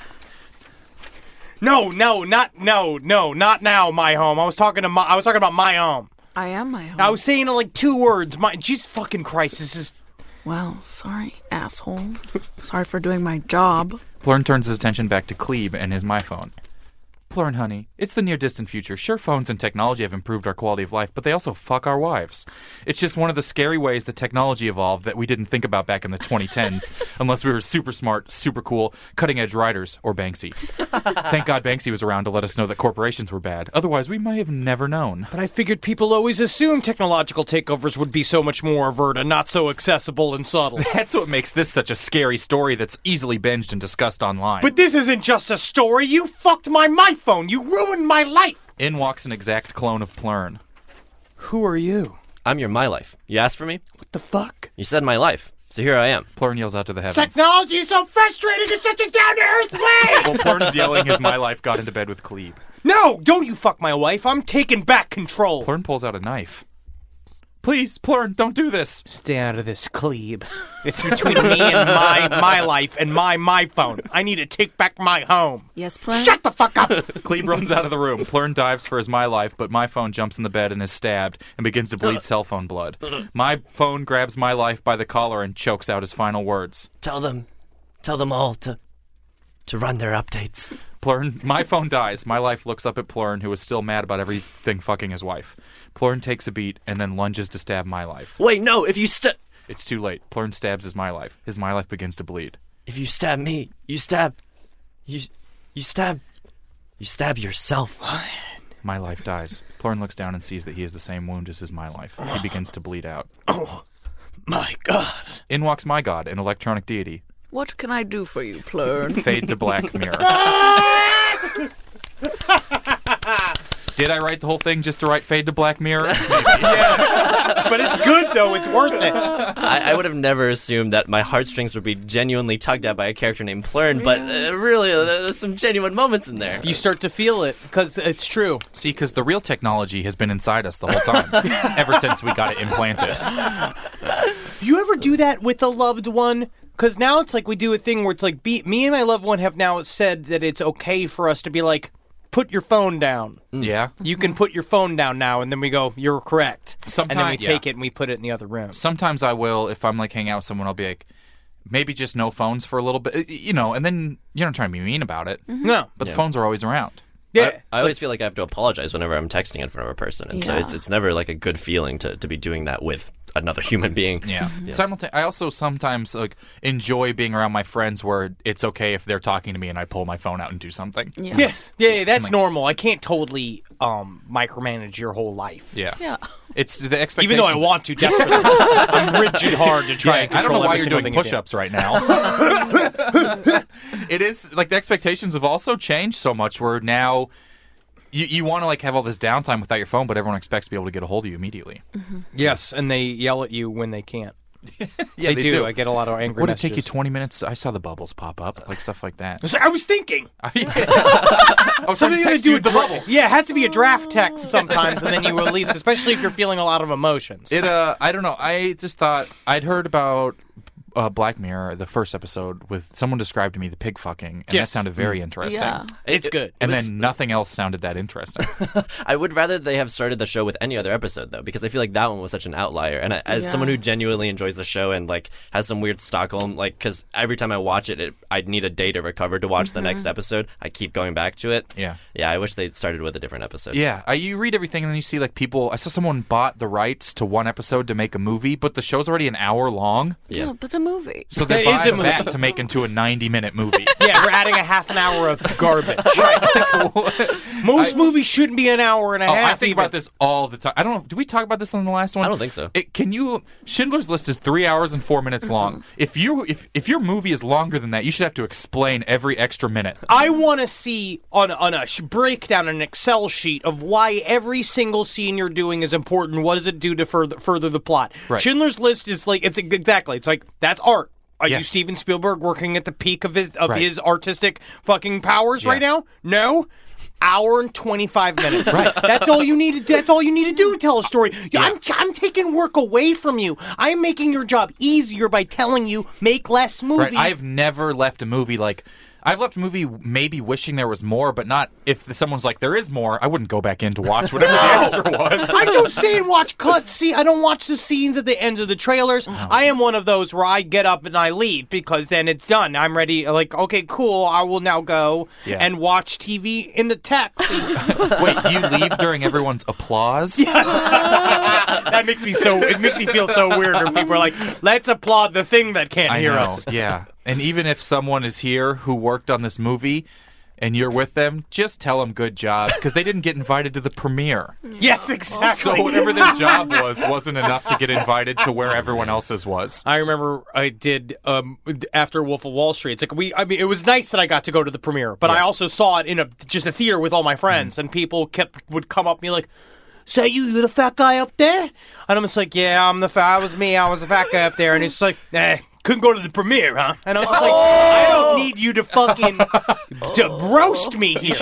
No, no, not, no, no, not now, my home. I was talking to my, I was talking about my home. I am my home. I was saying it like two words. My, Jesus fucking Christ, this is... Well, sorry, asshole. Sorry for doing my job. Plurn turns his attention back to Clebe and his My Phone. Plurn, honey, it's the near-distant future. Sure, phones and technology have improved our quality of life, but they also fuck our wives. It's just one of the scary ways that technology evolved that we didn't think about back in the twenty tens, unless we were super smart, super cool, cutting-edge writers, or Banksy. Thank God Banksy was around to let us know that corporations were bad. Otherwise, we might have never known. But I figured people always assume technological takeovers would be so much more overt and not so accessible and subtle. That's what makes this such a scary story that's easily binged and discussed online. But this isn't just a story. You fucked my my phone. You ruined my life. In walks an exact clone of Plurn. Who are you? I'm your My Life. You asked for me? What the fuck? You said My Life. So here I am. Plurn yells out to the heavens. Technology is so frustrating in such a down-to-earth way. While Plurn's yelling, his My Life got into bed with Clebe. No, don't you fuck my wife. I'm taking back control. Plurn pulls out a knife. Please, Plurn, don't do this. Stay out of this, Clebe. It's between me and my my life and my my phone. I need to take back my home. Yes, Plurn? Shut the fuck up. Clebe runs out of the room. Plurn dives for his My Life, but My Phone jumps in the bed and is stabbed and begins to bleed cell phone blood. My Phone grabs My Life by the collar and chokes out his final words. Tell them, tell them all to, to run their updates. Plurn, My Phone dies. My Life looks up at Plurn, who is still mad about everything fucking his wife. Plurn takes a beat and then lunges to stab My Life. Wait, no, if you st- It's too late. Plurn stabs his My Life. His My Life begins to bleed. If you stab me, you stab, you, you stab, you stab yourself. My Life dies. Plurn looks down and sees that he has the same wound as his My Life. He begins to bleed out. Oh, my God. In walks My God, an electronic deity. What can I do for you, Plurn? Fade to black mirror. Did I write the whole thing just to write Fade to Black Mirror? Yeah. But it's good, though. It's worth it. I, I would have never assumed that my heartstrings would be genuinely tugged at by a character named Plurn, but uh, really, uh, there's some genuine moments in there. You start to feel it, because it's true. See, because the real technology has been inside us the whole time, ever since we got it implanted. Do you ever do that with a loved one? Because now it's like we do a thing where it's like, be, me and my loved one have now said that it's okay for us to be like, put your phone down. Yeah. You can put your phone down now, and then we go, you're correct. Sometime- and then we yeah. take it and we put it in the other room. Sometimes I will, if I'm like hanging out with someone, I'll be like, maybe just no phones for a little bit, you know, and then you're not trying to be mean about it. No. But the phones are always around. Yeah. I, I always feel like I have to apologize whenever I'm texting in front of a person, and so Yeah. it's it's never like a good feeling to, to be doing that with another human being. Yeah. Simulta- I also sometimes like enjoy being around my friends where it's okay if they're talking to me and I pull my phone out and do something. Yeah. Yes. Yeah, yeah, that's normal. I can't totally um, micromanage your whole life. Yeah. Yeah. It's the expectations. Even though I want to desperately. I'm rigid hard to try Yeah, and I don't control know why every you're single doing thing I do. push-ups right now. It is like the expectations have also changed so much where now you, you want to like have all this downtime without your phone, but everyone expects to be able to get a hold of you immediately. Yes, and they yell at you when they can't. Yeah, they, do. I get a lot of angry Would it messages. take you twenty minutes? I saw the bubbles pop up, like stuff like that. I was thinking. I was trying to Something text do you a the dra- bubbles. Yeah, it has to be a draft text sometimes, and then you release, especially if you're feeling a lot of emotions. It uh, I don't know. I just thought I'd heard about uh, Black Mirror, the first episode, with someone described to me the pig fucking, and Yes. that sounded very interesting. Yeah. It's good. And It was- then nothing else sounded that interesting. I would rather they have started the show with any other episode though, because I feel like that one was such an outlier. And I, as Yeah. someone who genuinely enjoys the show and like has some weird Stockholm, like because every time I watch it, it I need a day to recover to watch the next episode. I keep going back to it. Yeah. Yeah, I wish they started with a different episode. Yeah, uh, you read everything and then you see like people. I saw someone bought the rights to one episode to make a movie, but the show's already an hour long, Yeah. Yeah, that's a movie. so they That is buy a movie. that to make into a ninety-minute movie. Yeah, we're adding a half an hour of garbage. Most movies shouldn't be an hour and a Oh, half. I think even. about this all the time. I don't know. Did we talk about this on the last one? I don't think so. It, can you? Schindler's List is three hours and four minutes long. If you if if your movie is longer than that, you should have to explain every extra minute. I want to see on on a sh- breakdown, an Excel sheet of why every single scene you're doing is important. What does it do to further further the plot? Right. Schindler's List is like it's exactly. It's like that's art. Are Yeah. you Steven Spielberg working at the peak of his of Right. his artistic fucking powers Yeah. right now? No. Hour and twenty-five minutes. Right. That's all you need to. That's all you need to do to tell a story. Yeah. I'm I'm taking work away from you. I'm making your job easier by telling you make less movie. Right? I've never left a movie like. I've left a movie maybe wishing there was more, but not if someone's like, there is more, I wouldn't go back in to watch whatever the extra was. I don't stay and watch cuts. See, I don't watch the scenes at the ends of the trailers. I am one of those where I get up and I leave because then it's done. I'm ready. Like, okay, cool. I will now go Yeah. and watch T V in the text. Wait, you leave during everyone's applause? That makes me so. It makes me feel so weird when people are like, "Let's applaud the thing that can't I hear know, us." yeah. And even if someone is here who worked on this movie and you're with them, just tell them good job because they didn't get invited to the premiere. Yes, exactly. So whatever their job was wasn't enough to get invited to where everyone else's was. I remember I did um, after Wolf of Wall Street. It's like we. I mean, it was nice that I got to go to the premiere, but I also saw it in a just a theater with all my friends, and people kept would come up to me like, "So you you the fat guy up there?" And I'm just like, "Yeah, I'm the fat. I was me. I was the fat guy up there." And it's like, "Nah, couldn't go to the premiere, huh?" And I was just like, "I don't need you to fucking to roast me here."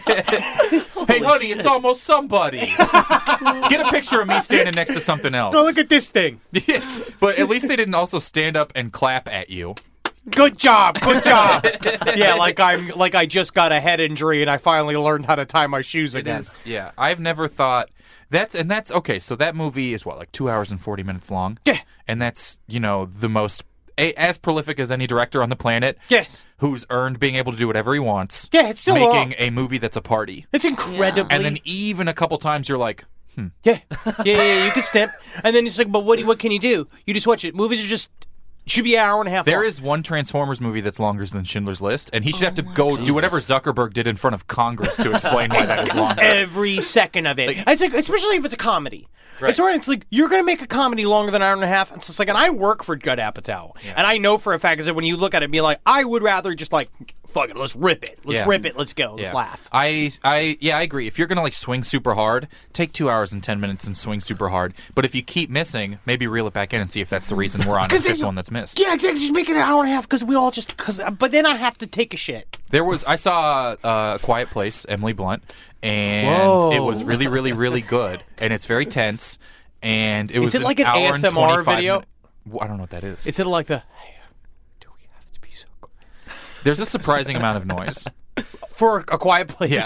Hey, honey, it's almost somebody. Get a picture of me standing next to something else. Go look at this thing. But at least they didn't also stand up and clap at you. Good job, good job. Yeah, like I'm like I just got a head injury and I finally learned how to tie my shoes It again. is, yeah. I've never thought that's and that's okay. So that movie is what, like two hours and forty minutes long. Yeah. And that's you know the most a, as prolific as any director on the planet. Yes. Who's earned being able to do whatever he wants. Yeah, it's still making long. a movie that's a party. It's incredibly. And then even a couple times you're like, yeah, yeah, yeah, yeah, you can snip. And then it's like, but what? What can you do? You just watch it. Movies are just should be an hour and a half. there long. is one Transformers movie that's longer than Schindler's List, and he should have to go do whatever Zuckerberg did in front of Congress to explain why that is longer. every second of it. It's like, especially if it's a comedy. It's right. It's like you're gonna make a comedy longer than an hour and a half. It's just like, and I work for Judd Apatow, and I know for a fact is that when you look at it, and be like, I would rather just like, fuck it, let's rip it, let's Yeah. rip it, let's go, let's Yeah. laugh. I, I, yeah, I agree. If you're gonna like swing super hard, take two hours and ten minutes and swing super hard. But if you keep missing, maybe reel it back in and see if that's the reason we're on the then fifth you- one that's missed. Yeah, exactly. Just make it an hour and a half because we all just because. But then I have to take a shit. There was I saw uh, A Quiet Place, Emily Blunt, and Whoa. it was really, really, really good, and it's very tense, and it was it like an hour A S M R and twenty-five video? minute- Well, I don't know what that is. Is it like the? Hey, do we have to be so quiet? There's a surprising amount of noise. For a quiet place. Yeah.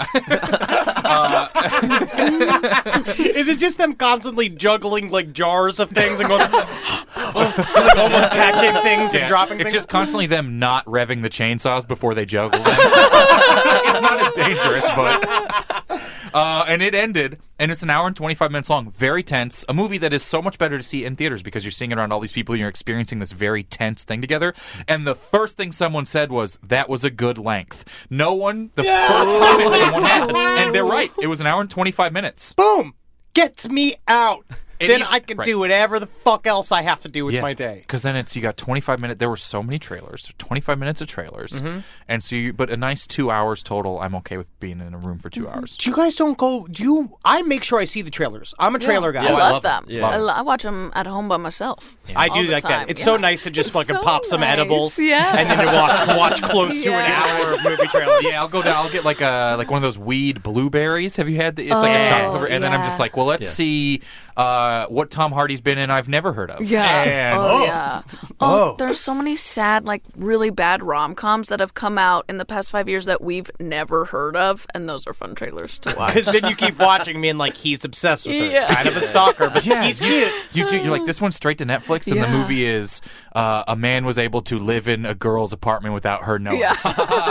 Is it just them constantly juggling like jars of things and going, and, like, almost catching things and Yeah. dropping It's things? just constantly them not revving the chainsaws before they juggle them. It's not as dangerous, but uh, and it ended, and it's an hour and twenty-five minutes long. Very tense. A movie that is so much better to see in theaters because you're seeing it around all these people and you're experiencing this very tense thing together. And the first thing someone said was, that was a good length. No one, the first comment someone had, and they're right. It was an hour and twenty-five minutes. Boom! Gets me out. And then you- I can right. do whatever the fuck else I have to do with Yeah, my day. because then it's you got twenty-five minutes. There were so many trailers, twenty-five minutes of trailers, Mm-hmm. and so you, but a nice two hours total. I'm okay with being in a room for two Mm-hmm. hours. Do you guys don't go? Do you? I make sure I see the trailers. I'm a trailer guy. I Yeah, I love, love them. them. Yeah. I, lo- I watch them at home by myself. I all do the like time. that. It's Yeah. so nice to just It's fucking so pop some nice. edibles, Yeah. and then to watch, watch close to an Yes. hour of movie trailers. Yeah, I'll go down. I'll get like a like one of those weed blueberries. Have you had? The, it's like a Oh, chocolate, and then I'm yeah. just like, well, let's Yeah. see. Uh, uh, what Tom Hardy's been in I've never heard of. Yeah. And- oh, oh. yeah. Oh. Oh, there's so many sad, like really bad rom-coms that have come out in the past five years that we've never heard of, and those are fun trailers to watch. Because then you keep watching me and like he's obsessed with her. It's Yeah. kind of a stalker, but Yeah, he's you, cute. You do. You're like, this one's straight to Netflix, and the Yeah. movie is uh, a man was able to live in a girl's apartment without her knowing. Yeah.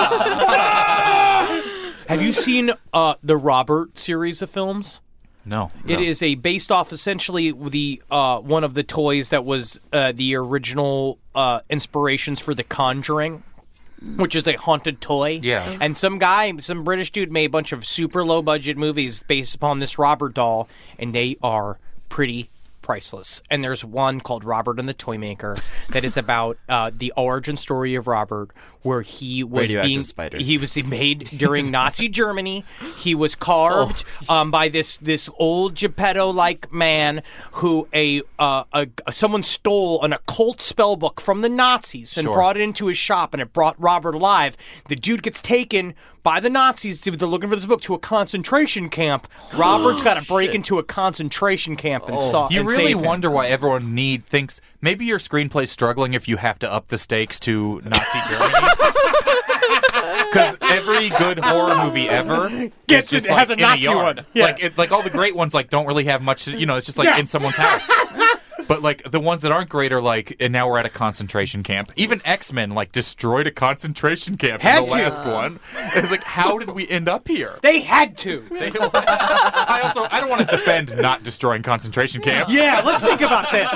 Have you seen uh, the Robert series of films? No. It is a based off essentially the uh, one of the toys that was uh, the original uh, inspirations for The Conjuring, which is a haunted toy. Yeah. And some guy, some British dude, made a bunch of super low budget movies based upon this Robert doll, and they are pretty priceless. And there's one called Robert and the Toymaker that is about uh, the origin story of Robert, where he was Radioactive being spider. he was made during Nazi Germany. He was carved Oh. um, by this this old Geppetto like man who a, uh, a someone stole an occult spell book from the Nazis and Sure. brought it into his shop, and it brought Robert alive. The dude gets taken by the Nazis. To, they're looking for this book to a concentration camp. Robert's got to break into a concentration camp and, saw, You and really save him. wonder why everyone need thinks maybe your screenplay's struggling if you have to up the stakes to Nazi Germany. Because every good horror movie ever Gets is just it- like has a in Nazi a yard. one. Yeah. Like it, like all the great ones like don't really have much. to- You know, it's just like Yeah. in someone's house. But like the ones that aren't great are like, and now we're at a concentration camp. Even X-Men like destroyed a concentration camp Had in the to. last one. It's like, how did we end up here? They had to. They- I also I don't want to defend not destroying concentration camps. Yeah, let's think about this.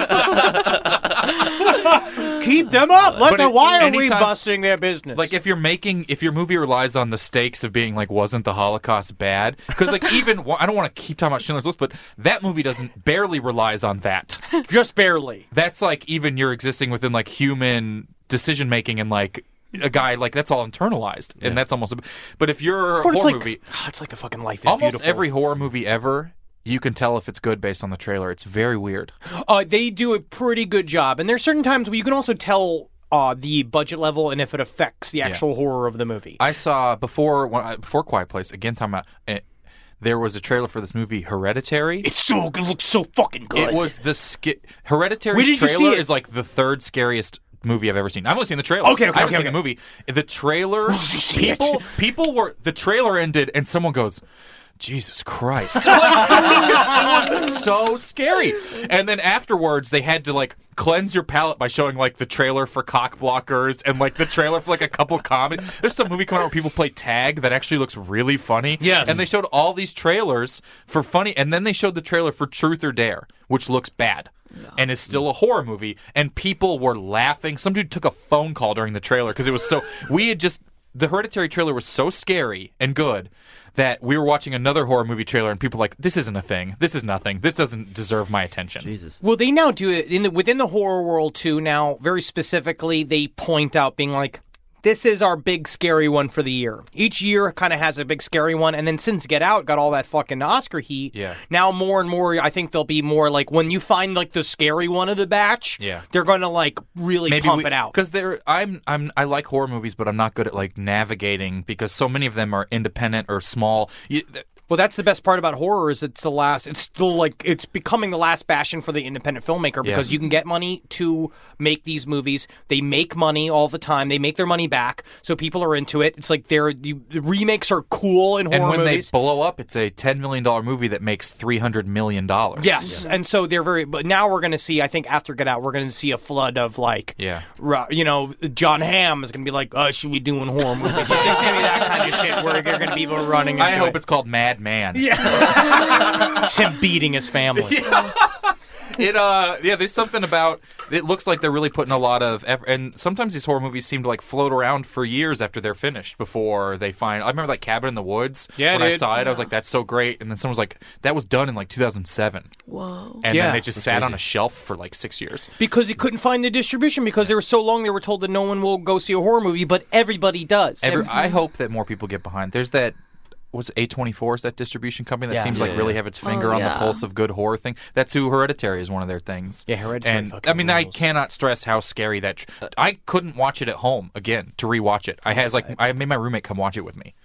Keep them up. Let But the it- wire weave anytime- busting their business. Like if you're making, if your movie relies on the stakes of being like, wasn't the Holocaust bad? Because like even I don't want to keep talking about Schindler's List, but that movie doesn't barely relies on that. just barely. That's like even you're existing within like human decision making and like a guy like that's all internalized, and that's almost. A, but if you're a But it's horror like, movie, it's like the fucking Life is almost Beautiful. every horror movie ever. You can tell if it's good based on the trailer. It's very weird. Uh, they do a pretty good job, and there's certain times where you can also tell uh, the budget level and if it affects the actual horror of the movie. I saw before when I- before Quiet Place again. Talking about it, there was a trailer for this movie Hereditary. It's so it looks so fucking good. It was the sca- Where Hereditary's did you see trailer it? is like the third scariest movie I've ever seen. I've only seen the trailer. Okay, okay, I haven't okay, seen okay. the movie. The trailer, did you see it? people, people were. The trailer ended, and someone goes, Jesus Christ. It was so scary. And then afterwards, they had to like cleanse your palate by showing like the trailer for Cock Blockers and like the trailer for like a couple comedy. There's some movie coming out where people play tag that actually looks really funny. Yes. And they showed all these trailers for funny, and then they showed the trailer for Truth or Dare, which looks bad. And is still a horror movie, and people were laughing. Some dude took a phone call during the trailer because it was so. We had just the Hereditary trailer was so scary and good that we were watching another horror movie trailer, and people were like, "This isn't a thing. This is nothing. This doesn't deserve my attention." Jesus. Well, they now do it in the within the horror world too. Now, very specifically, they point out being like, "This is our big scary one for the year." Each year kind of has a big scary one, and then since Get Out got all that fucking Oscar heat, Yeah. now more and more, I think there'll be more like when you find like the scary one of the batch, Yeah. they're going to like really pump we, it out. because they're I'm I'm I like horror movies, but I'm not good at like navigating because so many of them are independent or small. You, th- Well, that's the best part about horror is it's the last. It's still like it's becoming the last bastion for the independent filmmaker because Yeah. you can get money to make these movies. They make money all the time. They make their money back, so people are into it. It's like they're you, the remakes are cool in horror and when movies. they blow up, it's a ten million dollar movie that makes three hundred million dollars. Yes, and so they're very. But now we're going to see. I think after Get Out, we're going to see a flood of like, Yeah. ru- you know, John Hamm is going to be like, "Uh, should we doing horror movies?" It's going to be that kind of shit where they're going to be people running. Into I hope it. it's called Mad Man. Just him beating his family. It uh yeah, there's something about it looks like they're really putting a lot of effort, and sometimes these horror movies seem to like float around for years after they're finished before they find. I remember like Cabin in the Woods. Yeah, when I dude. saw it, I was like, "That's so great," and then someone was like, "That was done in like two thousand seven," Whoa. and Yeah. then they just sat on a shelf for like six years. Because he couldn't find the distribution because they were so long they were told that no one will go see a horror movie, but everybody does. Every, Every- I hope that more people get behind. There's that. Was A twenty-four is that distribution company that Yeah. seems like Yeah, really yeah. have its finger Oh, on the yeah. pulse of good horror thing? That's who Hereditary is one of their things. Yeah, Hereditary And fucking I mean, I rules. cannot stress how scary that. Tr- I couldn't watch it at home again to rewatch it. I has like I made my roommate come watch it with me.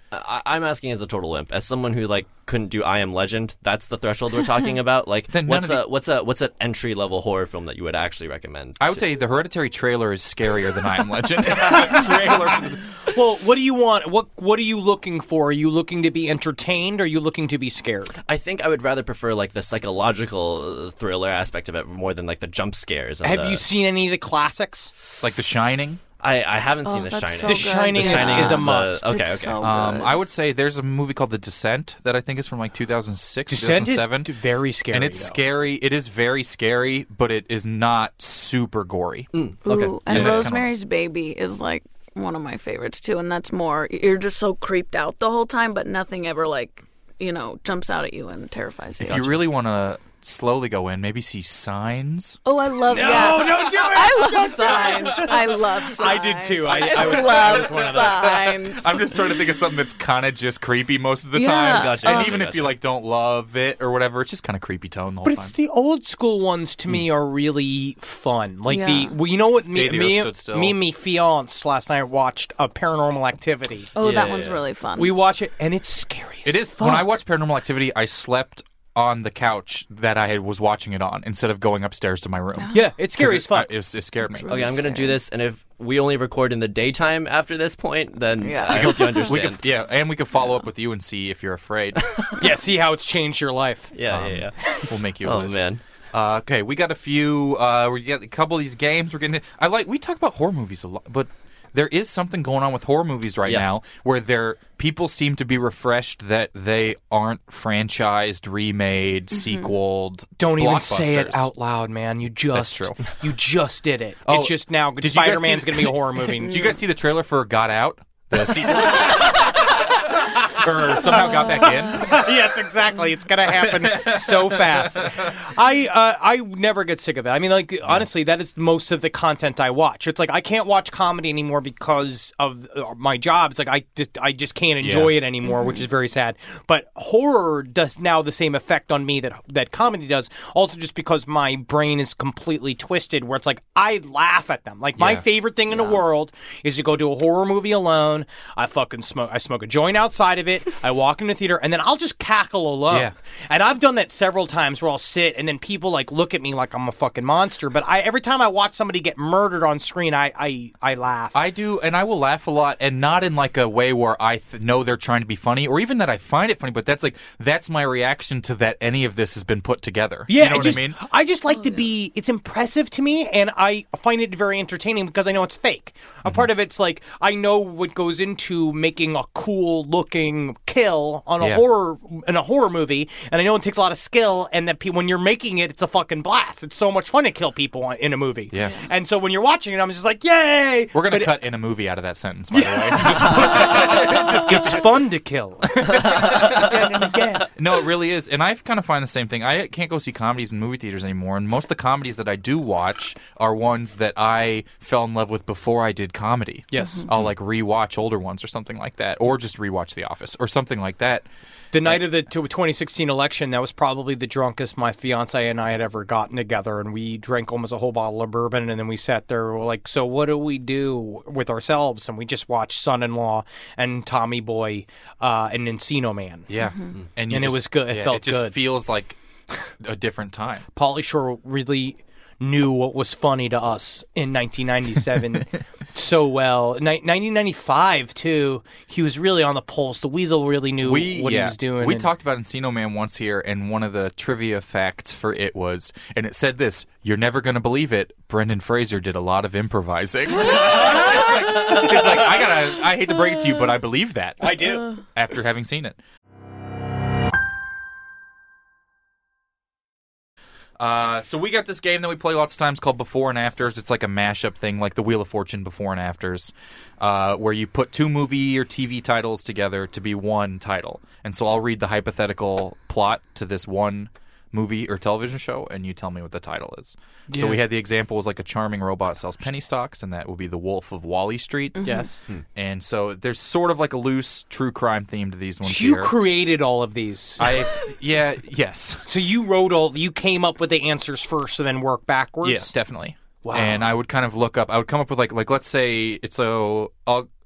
I- I'm asking as a total imp, as someone who like couldn't do I Am Legend. That's the threshold we're talking about. Like, Then none what's of a the- what's a what's an entry level horror film that you would actually recommend? I would to- say the Hereditary trailer is scarier than I Am Legend. trailer. for this- Well, what do you want? What What are you looking for? Are you looking to be entertained? Or are you looking to be scared? I think I would rather prefer like the psychological uh, thriller aspect of it more than like the jump scares. and Have the- you seen any of the classics? Like The Shining. I, I haven't Oh, seen The that's Shining. so The good. Shining, The is, Shining is is a the- must. okay, It's okay. so Um, good. I would say there's a movie called The Descent that I think is from like two thousand six, Descent two thousand seven. is very scary. and it's though. scary. It is very scary, but it is not super gory. Okay. Ooh, and Yeah, that's kinda- Rosemary's Baby is like one of my favorites too, and that's more you're just so creeped out the whole time, but nothing ever like you know jumps out at you and terrifies you. If you really want to slowly go in, maybe see Signs. Oh, I love No, yeah. don't do it! I love signs. I love signs. I did too. I- I was- I love was one of those. signs. I'm just trying to think of something that's kind of just creepy most of the Yeah. time. Gotcha, And gotcha, even if gotcha. you like don't love it or whatever, it's just kind of creepy tone the whole But time. it's the old school ones to me are really fun. Like the Yeah. well, you know what me Day the me, Earth Stood Still. me and me fiance last night watched a Paranormal Activity. Oh, that Yeah, one's yeah. really fun. We watch it and it's scary. As It is. fuck. When I watched Paranormal Activity, I slept on the couch that I had, was watching it on instead of going upstairs to my room. Yeah, it's 'Cause scary it, as fuck. I- It, was- it scared me. really Okay, I'm gonna do scary. this, and if we only record in the daytime after this point, then Yeah. I hope you We understand. could, yeah, and we could follow up with you and see if you're afraid. Yeah, see how it's changed your life. yeah, yeah, yeah. We'll make you a Oh list. man. Uh, okay, we got a few. Uh, we got a couple of these games. We're getting. I like. We talk about horror movies a lot, but there is something going on with horror movies right Yeah. now where they're people seem to be refreshed that they aren't franchised, remade, sequeled. Don't even say it blockbusters. out loud, man. You just true. you just did it. Oh, it's just now did you guys see Spider-Man's the- going to be a horror movie. Did you guys see the trailer for Got Out? The sequel? Or somehow got back in? Yes, exactly. It's gonna happen so fast. I uh, I never get sick of it. I mean, like honestly, that is most of the content I watch. It's like I can't watch comedy anymore because of uh, my job. It's like I just I just can't enjoy Yeah. it anymore, which is very sad. But horror does now the same effect on me that that comedy does. Also, just because my brain is completely twisted, where it's like I laugh at them. Like my Yeah. favorite thing in the world is to go to a horror movie alone. I fucking smoke. I smoke a joint outside of it. I walk in the theater and then I'll just cackle alone. Yeah. And I've done that several times where I'll sit and then people like look at me like I'm a fucking monster. But I every time I watch somebody get murdered on screen, I I, I laugh. I do, and I will laugh a lot, and not in like a way where I th- know they're trying to be funny, or even that I find it funny. But that's like that's my reaction to that any of this has been put together. Yeah, you know I what just, I mean? I just like to be. It's impressive to me, and I find it very entertaining because I know it's fake. A part of it's like I know what goes into making a cool looking kill on a Yeah. horror in a horror movie, and I know it takes a lot of skill, and that pe- when you're making it, it's a fucking blast. It's so much fun to kill people in a movie. Yeah. And so when you're watching it, I'm just like, yay! We're gonna But cut in a movie out of that sentence, by the way. Just- It's fun to kill. Again and again. no, it really is, and I kind of find the same thing. I can't go see comedies in movie theaters anymore, and most of the comedies that I do watch are ones that I fell in love with before I did comedy. Yes. I'll like rewatch older ones or something like that, or just rewatch The Office or something like that. The night of the t- twenty sixteen election, that was probably the drunkest my fiance and I had ever gotten together, and we drank almost a whole bottle of bourbon, and then we sat there we're like, so what do we do with ourselves? And we just watched Son-in-Law and Tommy Boy uh, and Encino Man. Yeah, and, you And it just- was good. It yeah, felt It just good. feels like a different time. Pauly Shore really knew what was funny to us in nineteen ninety-seven so well. Ni- nineteen ninety-five, too, he was really on the pulse. The Weasel really knew We what yeah, he was doing. We and- talked about Encino Man once here, and one of the trivia facts for it was, and it said this: "You're never going to believe it. Brendan Fraser did a lot of improvising." it's, like, it's like I gotta. I hate to break it to you, but I believe that. I do. After having seen it. Uh, so we got this game that we play lots of times called Before and Afters. It's like a mashup thing, like the Wheel of Fortune Before and Afters, uh, where you put two movie or T V titles together to be one title. And so I'll read the hypothetical plot to this one movie or television show, and you tell me what the title is. So Yeah. we had the example was like a charming robot sells penny stocks, and that would be The Wolf of Wall Street. Yes. And so there's sort of like a loose true crime theme to these ones You here. created all of these. I yeah yes. So you wrote all, you came up with the answers first and then work backwards? Yeah, definitely. Wow. And I would kind of look up. I would come up with like like let's say it's a. I'll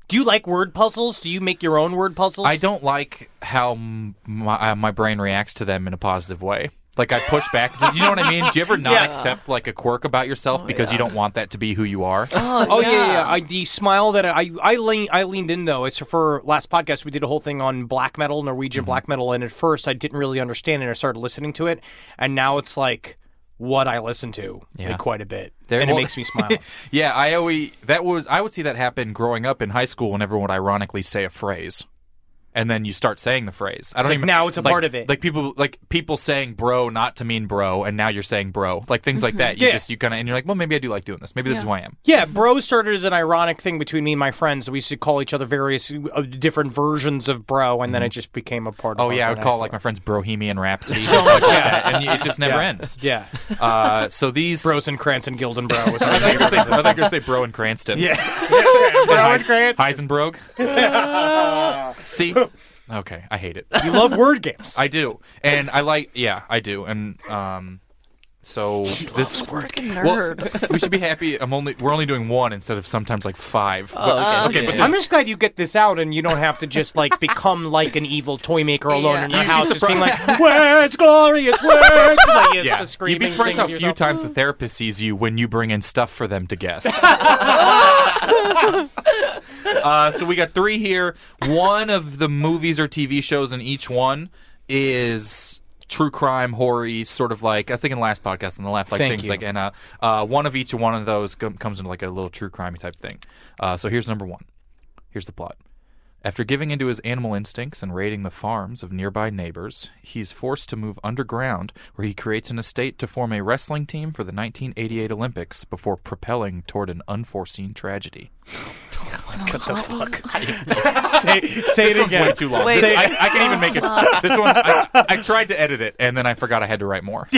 Do you like word puzzles? Do you make your own word puzzles? I don't like how m- my, uh, my brain reacts to them in a positive way. Like, I push back. Do you know what I mean? Do you ever not Yeah. accept, like, a quirk about yourself Oh, because yeah. you don't want that to be who you are? Oh, Oh yeah, yeah. yeah. I, the smile that I I, lean, I leaned in though. It's for last podcast we did a whole thing on black metal, Norwegian Mm-hmm. black metal, and at first I didn't really understand it. I started listening to it, and now it's like what I listen to Yeah. like, quite a bit, There- and well- it makes me smile. Yeah, I always that was I would see that happen growing up in high school when everyone would ironically say a phrase, and then you start saying the phrase. I don't like even now it's a like- part of it. Like people like people saying bro not to mean bro, and now you're saying bro, like things like that. You Yeah. just you kind of and you're like, well, maybe I do like doing this. Maybe this is who I am. Yeah, bro started as an ironic thing between me and my friends. We used to call each other various uh, different versions of bro, and then it just became a part of Oh our yeah, I would call like vernacular. my friends Bohemian Rhapsody, So much, like yeah. that, and it just never Yeah. ends. Yeah. Uh, so these Rosencrantz and Gildenbrough was I our thought you were favorite. gonna say- I thought you were gonna say bro and Cranston. Yeah. Bro and Cranston. Heisenberg. See, okay, I hate it. You love word games. I do, and I like. Yeah, I do, and um, so this Freaking well, nerd. we should be happy. I'm only we're only doing one instead of sometimes like five. Oh, But- okay. okay, but I'm just glad you get this out and you don't have to just like become like an evil toy maker alone Yeah. in your You'd be house, just being like, surprised- "Words, glorious words!" Like it's yeah, just screaming. you'd be surprised how singing to few yourself. times the therapist sees you when you bring in stuff for them to guess. uh, so we got three here. One of the movies or T V shows in each one is true crime, horror, sort of like I was thinking last podcast on the left, like Thank things you. like and uh, uh, one of each one of those com- comes into like a little true crime type thing. Uh, so here's number one. Here's the plot. After giving into his animal instincts and raiding the farms of nearby neighbors, he is forced to move underground, where he creates an estate to form a wrestling team for the nineteen eighty-eight Olympics before propelling toward an unforeseen tragedy. What the fuck? say say This it one's again. way too long. Wait. This- I, I can't even make it. This one, I, I tried to edit it, and then I forgot I had to write more.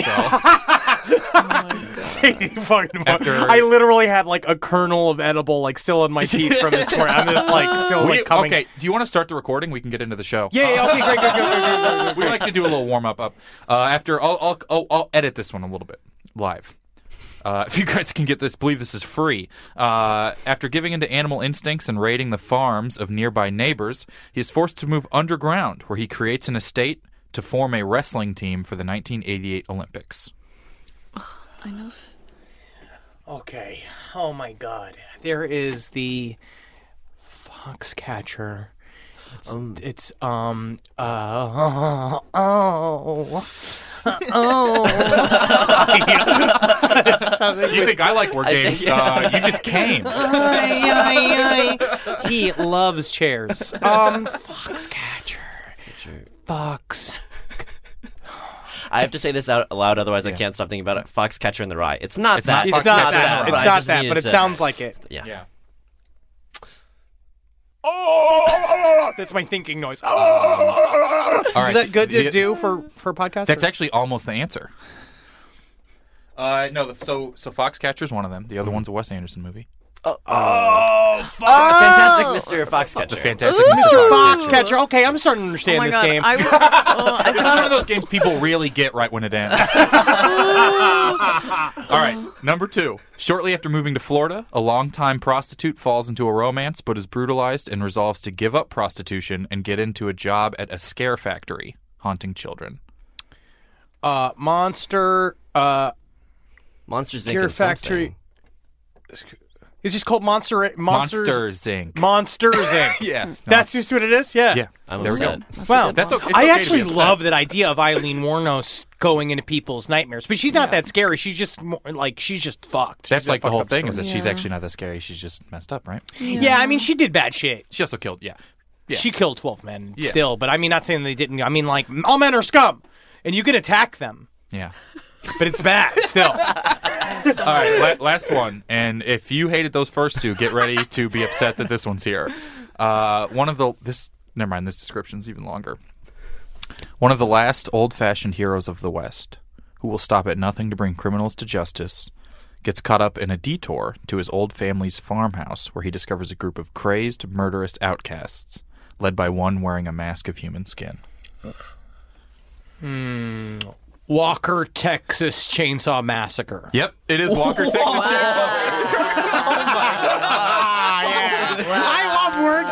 So Say it fucking more. After- I literally had like a kernel of edible like still in my teeth from this morning. I'm just like still We- like coming. okay, do you want to start the recording? We can get into the show. Yeah, yeah, okay, great, great, great, great, great, great. We like to do a little warm up. Up uh, after I'll, I'll I'll I'll edit this one a little bit live. Uh, if you guys can get this, believe this is free. Uh, after giving into animal instincts and raiding the farms of nearby neighbors, he is forced to move underground, where he creates an estate to form a wrestling team for the nineteen eighty-eight Olympics. I know. s- Okay. Oh my God. There is the Foxcatcher. It's um, it's um uh oh oh. You think I like word games? think- Uh, you just came. He loves chairs. Um, Foxcatcher. Fox. I have to say this out loud, otherwise I can't stop thinking about it. Foxcatcher in the Rye. It's not It's that. not It's not Foxcatcher that. in the It's Rye. I not just that, needed but it to- sounds like it. Yeah. Yeah. That's my thinking noise. All right. Is that good to The- do for for podcasts? That's or- actually almost the answer. Uh, no, the, so so Foxcatcher's one of them. The other one's a Wes Anderson movie. Oh, Fantastic Mister Foxcatcher. The Fantastic Mister Foxcatcher. Foxcatcher. Okay, I'm starting to Oh understand my this god! game. I was. Oh, I This is one of those games people really get right when it ends. All right, number two. Shortly after moving to Florida, a longtime prostitute falls into a romance but is brutalized and resolves to give up prostitution and get into a job at a scare factory, haunting children. Uh, Monster. Uh, Monsters Scare Incorporated. and Factory. something. It's just called Monster. Monsters. Monsters Incorporated. Monsters Incorporated. Yeah. No, That's just what it is. Yeah. yeah. I'm there we go. upset. That's Wow. a good That's one. okay. It's I okay to be actually upset. love that idea of Eileen Wuornos going into people's nightmares, but she's not that scary. She's just more, like she's just fucked. That's She's a like the fucked whole up thing is story. that she's Yeah. actually not that scary. She's just messed up, right? Yeah, I mean, she did bad shit. She also killed. Yeah. Yeah. She killed twelve men Yeah. still, but I mean, not saying they didn't. I mean, like all men are scum, and you can attack them, Yeah. but it's bad still. All right, la- last one. And if you hated those first two, get ready to be upset that this one's here. Uh, one of the this never mind. This description's even longer. One of the last old-fashioned heroes of the West, who will stop at nothing to bring criminals to justice, gets caught up in a detour to his old family's farmhouse, where he discovers a group of crazed, murderous outcasts, led by one wearing a mask of human skin. Walker, Texas Chainsaw Massacre. Yep, it is Walker, Texas Chainsaw Massacre. I love word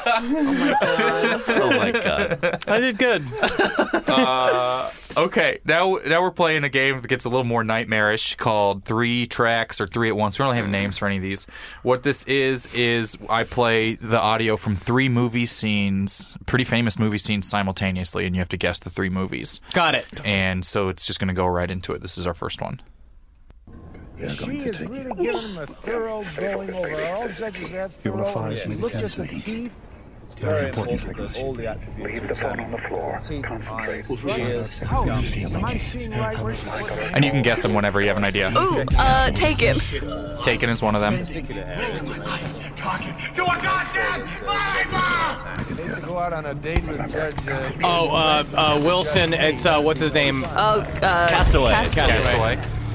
Oh my god. I did good. Uh, okay, now now we're playing a game that gets a little more nightmarish called Three Tracks or Three at Once. We don't have names for any of these. What this is, is I play the audio from three movie scenes, pretty famous movie scenes simultaneously, and you have to guess the three movies. Got it. And so it's just going to go right into it. This is our first one. She is really giving him a thorough going over. Are all judges that thorough? She looks at the teeth. It's very important that all the attributes leave the phone on the floor. Teeth, eyes, ears, gums. Am I seeing right where she's looking? And you can guess them whenever you have an idea. Ooh, uh, Taken. Taken is one of them. Talking to a goddamn Bible! They have to go out on a date with Judge. Uh, Oh, uh, uh, Wilson. It's uh, what's his name? Oh, uh, Castaway. Castaway.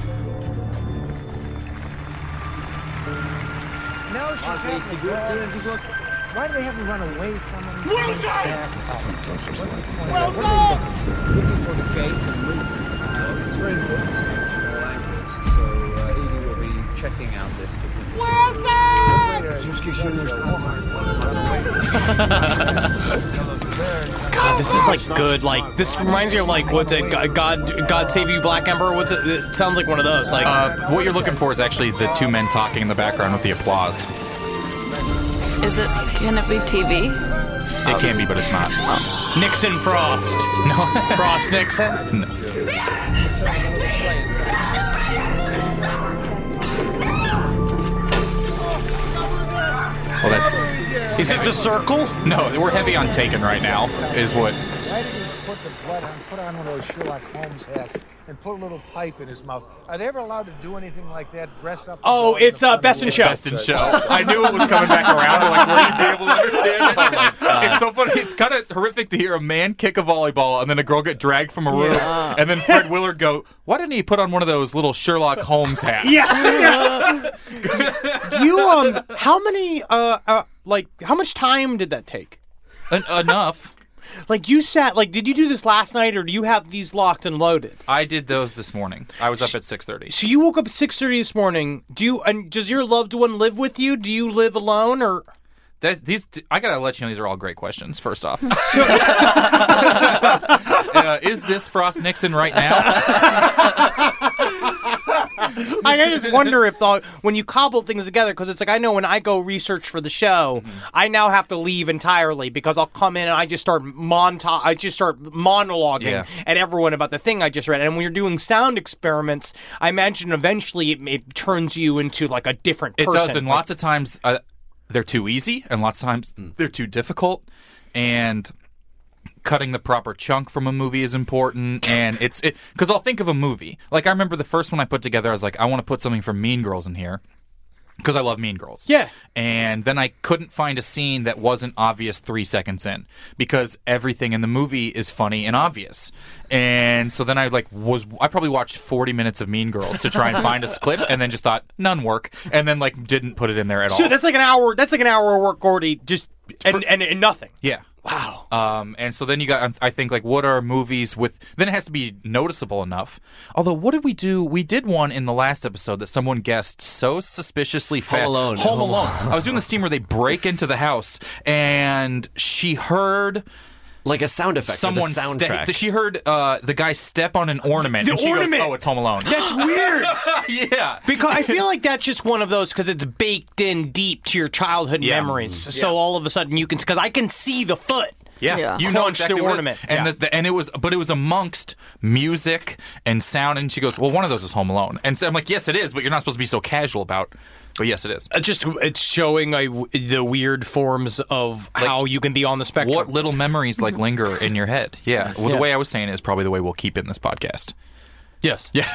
No, she's having a good. Why do they have him run away from him? Wilson! Well, no! Looking for the gate and moving. It's very important to see it from all angles. So uh, Edie will be checking out this. God, this is like good. Like this reminds me of like what's it? God, God, God Save You, Black Emperor. What's it? It sounds like one of those. Like Uh, what you're looking for is actually the two men talking in the background with the applause. is it, can it be T V? It can be, but it's not. Nixon Frost. No. Frost Nixon. No. Well, that's... Is it The Circle? No, we're heavy on Taken right now, is what... Why did he put the blood on, put on one of those Sherlock Holmes hats and put a little pipe in his mouth? Are they ever allowed to do anything like that? Dress up? Oh, it's uh, Best in Show. Best in Show. I knew it was coming back around. I'm like, will you be able to understand it? It's so funny. It's kind of horrific to hear a man kick a volleyball and then a girl get dragged from a room. Yeah. And then Fred Willard go, why didn't he put on one of those little Sherlock Holmes hats? Yes. You um, how many uh, uh, like how much time did that take? En- enough. Like you sat, like did you do this last night or do you have these locked and loaded? I did those this morning. I was up at six thirty. So you woke up at six thirty this morning. Do you and does your loved one live with you? Do you live alone or? That, these, I gotta let you know these are all great questions. First off, uh, is this Frost Nixon right now? I just wonder if the, when you cobble things together, because it's like I know when I go research for the show, mm-hmm. I now have to leave entirely because I'll come in and I just start monta- I just start monologuing yeah. at everyone about the thing I just read. And when you're doing sound experiments, I imagine eventually it, it turns you into like a different person. It does, and lots of times uh, they're too easy, and lots of times they're too difficult, and cutting the proper chunk from a movie is important. And it's it because I'll think of a movie. Like I remember the first one I put together, I was like, I want to put something from Mean Girls in here because I love Mean Girls. Yeah. And then I couldn't find a scene that wasn't obvious three seconds in because everything in the movie is funny and obvious. And so then I like was I probably watched forty minutes of Mean Girls to try and find a clip, and then just thought none work, and then like didn't put it in there at so all. that's like an hour. That's like an hour of work, Gordy. Just and, For, and and nothing. Yeah. Wow. Um, and so then you got, I think, like, what are movies with, then it has to be noticeable enough. Although, what did we do? We did one in the last episode that someone guessed so suspiciously fast. Home Alone. Home Alone. I was doing this scene where they break into the house, and she heard... Like a sound effect. Someone the soundtrack. Ste- she heard uh, the guy step on an ornament, The and she ornament! goes, "Oh, it's Home Alone." That's weird. Yeah, because I feel like that's just one of those because it's baked in deep to your childhood yeah. memories. Yeah. So all of a sudden you can because I can see the foot. Yeah, Yeah. you know Crunch the exactly what it is. ornament. And Yeah. the, the, and it was, but it was amongst music and sound. And she goes, "Well, one of those is Home Alone." And so I'm like, "Yes, it is," but you're not supposed to be so casual about. But yes, it is. It's just it's showing a, the weird forms of Like, how you can be on the spectrum. What little memories like linger in your head? Yeah. Well, Yeah. the way I was saying it is probably the way we'll keep it in this podcast. Yes. Yeah.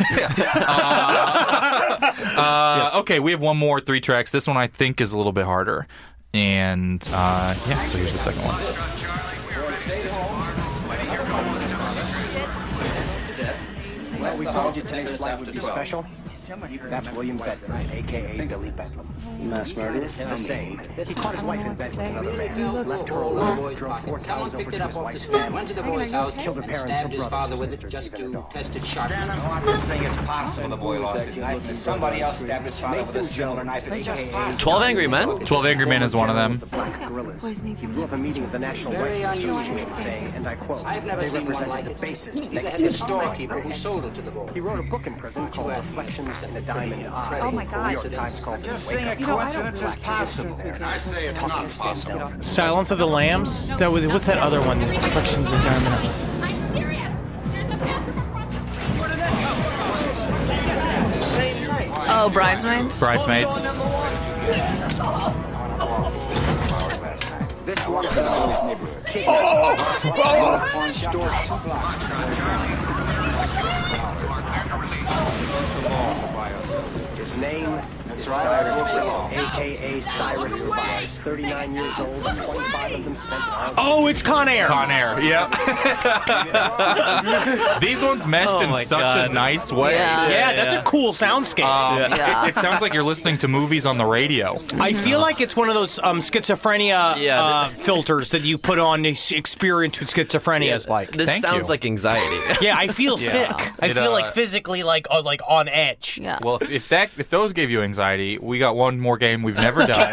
uh, uh, okay, we have one more three tracks. This one I think is a little bit harder. And uh, yeah, so here's the second one. Well, we told you today's flight would be special? That's William Bedlam, a k a. Billy Bedlam. Mass murderer? The same. He caught his wife in bed with another man, left her alone, drove four towns over to his wife's family, killed her parents, her brothers, her sisters, even a dog. I'm just saying it's possible the boy lost his knife and somebody else stabbed his father with a similar knife as A K A. Twelve Angry Men? Twelve Angry Men is one of them. The Black Gorillas. He blew up a meeting of the National Rifle Association saying, and I quote, they represented the basest negativity. Storekeeper who sold it to the boy. He wrote a book in prison called Reflections in a Diamond Eye. Oh my The God. New York Times called it Just Wake saying Up. a coincidence is possible. I say it's not possible. Silence of the Lambs? That was, what's that other one? Reflections of the Diamond Eye. I'm serious. There's a bathroom. Oh, Bridesmaids? Bridesmaids. This one is neighborhood. Oh! His name is Cyrus Grissom, a k a. Cyrus Survives. thirty-nine years old, twenty-five of them spent in Arkansas. Oh, it's Con Air. Con Air, yep. These ones meshed Oh in my such God. a nice way. Yeah. Yeah, that's a cool soundscape. Um, Yeah. it, it sounds like you're listening to movies on the radio. I feel like it's one of those um, schizophrenia Yeah. uh, filters that you put on to s- experience what schizophrenia is like. This Thank sounds you. like anxiety. Yeah, I feel sick. I It, feel uh, like physically like uh, like on edge. Yeah. Well, if, if that if those gave you anxiety, we got one more game we've never done.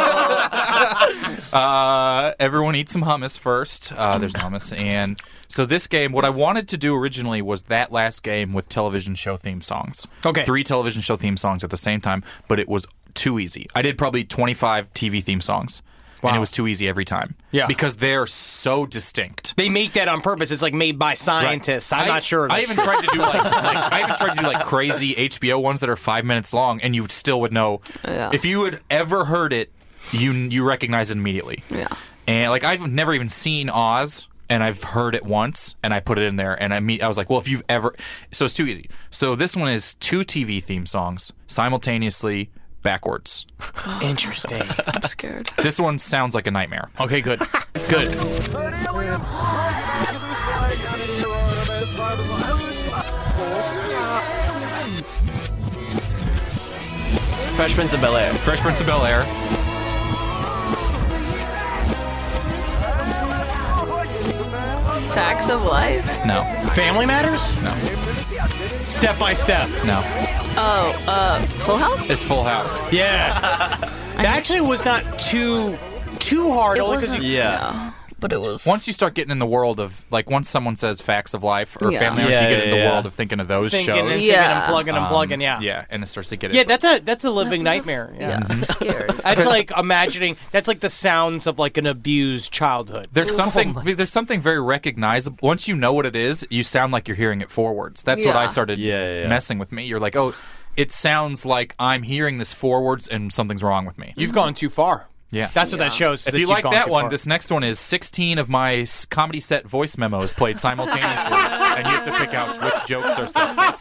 uh, everyone eat some hummus first. Uh, there's hummus, and so this game, what I wanted to do originally was that last game with television show theme songs. Okay. Three television show theme songs at the same time, but it was too easy. I did probably twenty-five T V theme songs. And Wow. it was too easy every time. Yeah. Because they're so distinct. They make that on purpose. It's like made by scientists. I'm I- not sure. Of I it. even tried to do like, like I even tried to do like crazy H B O ones that are five minutes long, and you still would know Yeah. if you had ever heard it, you you recognize it immediately. Yeah. And like I've never even seen Oz, and I've heard it once, and I put it in there, and I mean I was like, well, if you've ever, so it's too easy. So this one is two T V theme songs simultaneously. Backwards. Interesting. I'm scared. This one sounds like a nightmare. Okay, good. Good. Fresh Prince of Bel Air. Fresh Prince of Bel Air. Facts of Life? No. Family Matters? No. Step by Step. No. Oh, uh, Full House? It's Full House. Yeah. That actually was not too too hard. It only 'cause wasn't, you- Yeah. But it was. Once you start getting in the world of, like, once someone says Facts of Life or Yeah. Family Matters, Yeah, you get yeah, in the yeah. world of thinking of those thinking and shows. thinking Yeah. and plugging and Um, plugging. Yeah. Yeah, and it starts to get Yeah, it. that's a that's a living That was a- nightmare. Yeah, Yeah. I'm scared. That's like imagining. That's like the sounds of like an abused childhood. There's something. There's something very recognizable. Once you know what it is, you sound like you're hearing it forwards. That's what I Yeah. started Yeah, yeah, yeah. messing with me. You're like, oh, it sounds like I'm hearing this forwards, and something's wrong with me. You've gone too far. Yeah. That's what that shows. If that you you've like gone that too one, far. this next one is sixteen of my s- comedy set voice memos played simultaneously, and you have to pick out which jokes are sexist.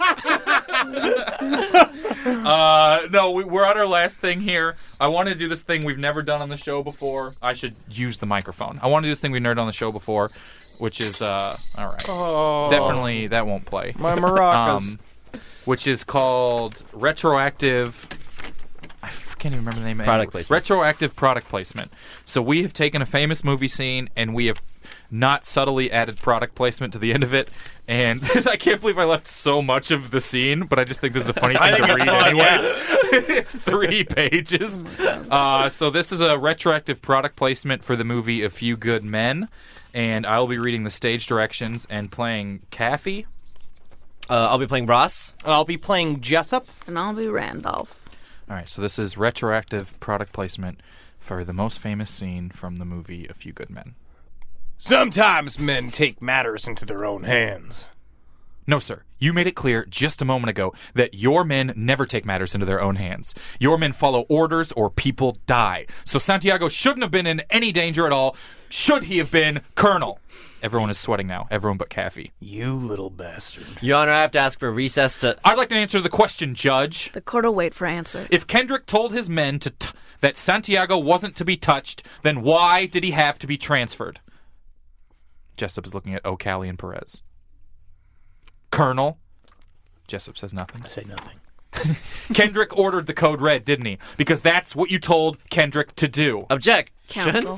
uh, no, we, we're on our last thing here. I want to do this thing we've never done on the show before. I should use the microphone. I want to do this thing we've never done on the show before, which is, uh, all right. Oh. Definitely, that won't play. My maracas. Um, which is called retroactive. I f- can't even remember the name of it. Product placement. Retroactive product placement. So we have taken a famous movie scene and we have not subtly added product placement to the end of it. And I can't believe I left so much of the scene, but I just think this is a funny I thing to think read it's fun, anyways. It's three pages. Uh, so this is a retroactive product placement for the movie A Few Good Men. And I will be reading the stage directions and playing Caffey. Uh, I'll be playing Ross. And I'll be playing Jessup. And I'll be Randolph. All right, so this is retroactive product placement for the most famous scene from the movie A Few Good Men. Sometimes men take matters into their own hands. No, sir. You made it clear just a moment ago that your men never take matters into their own hands. Your men follow orders or people die. So Santiago shouldn't have been in any danger at all. Should he have been Colonel? Everyone is sweating now. Everyone but Caffey. You little bastard. Your Honor, I have to ask for recess to... I'd like to answer the question, Judge. The court will wait for answer. If Kendrick told his men to t- that Santiago wasn't to be touched, then why did he have to be transferred? Jessup is looking at O'Callaghan and Perez. Colonel. Jessup says nothing. I say nothing. Kendrick ordered the code red, didn't he? Because that's what you told Kendrick to do. Object. Counsel.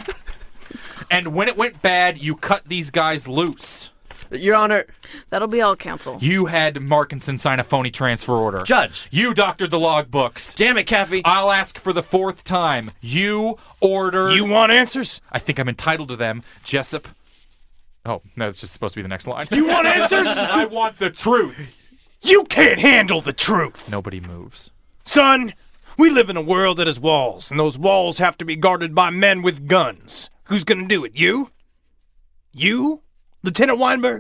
And when it went bad, you cut these guys loose. Your Honor. That'll be all, counsel. You had Markinson sign a phony transfer order. Judge. You doctored the logbooks. Damn it, Caffey. I'll ask for the fourth time. You ordered... You want answers? I think I'm entitled to them. Jessup. Oh, no, it's just supposed to be the next line. You want answers? I want the truth. You can't handle the truth. Nobody moves. Son, we live in a world that has walls, and those walls have to be guarded by men with guns. Who's gonna do it? You? You? Lieutenant Weinberg?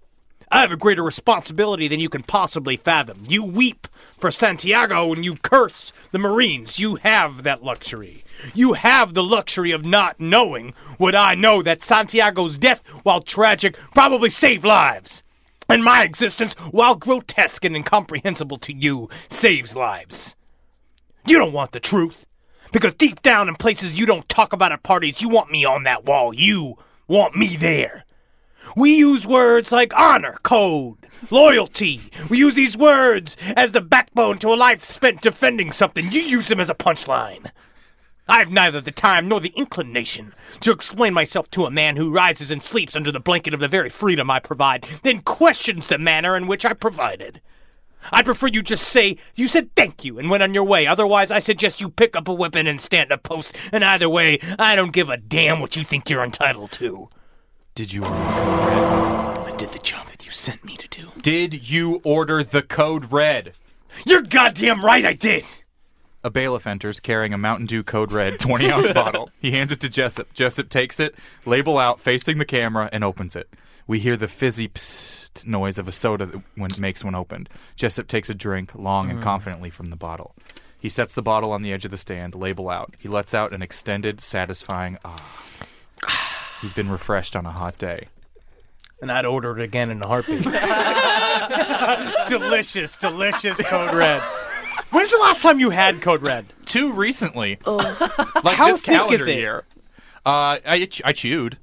I have a greater responsibility than you can possibly fathom. You weep for Santiago and you curse the Marines. You have that luxury. You have the luxury of not knowing what I know, that Santiago's death, while tragic, probably saved lives. And my existence, while grotesque and incomprehensible to you, saves lives. You don't want the truth. Because deep down in places you don't talk about at parties, you want me on that wall. You want me there. We use words like honor, code, loyalty. We use these words as the backbone to a life spent defending something. You use them as a punchline. I have neither the time nor the inclination to explain myself to a man who rises and sleeps under the blanket of the very freedom I provide, then questions the manner in which I provided. I prefer you just say, you said thank you and went on your way. Otherwise, I suggest you pick up a weapon and stand a post. And either way, I don't give a damn what you think you're entitled to. Did you order the code red? I did the job that you sent me to do. Did you order the code red? You're goddamn right I did. A bailiff enters carrying a Mountain Dew Code Red twenty ounce bottle. He hands it to Jessup. Jessup takes it, label out, facing the camera, and opens it. We hear the fizzy psst noise of a soda that when it makes when opened. Jessup takes a drink, long and confidently, from the bottle. He sets the bottle on the edge of the stand, label out. He lets out an extended, satisfying ah. He's been refreshed on a hot day. And I'd order it again in a heartbeat. Delicious, delicious Code Red. When's the last time you had Code Red? Too recently. Oh. Like How this thick calendar is it? year. Uh, I, I chewed.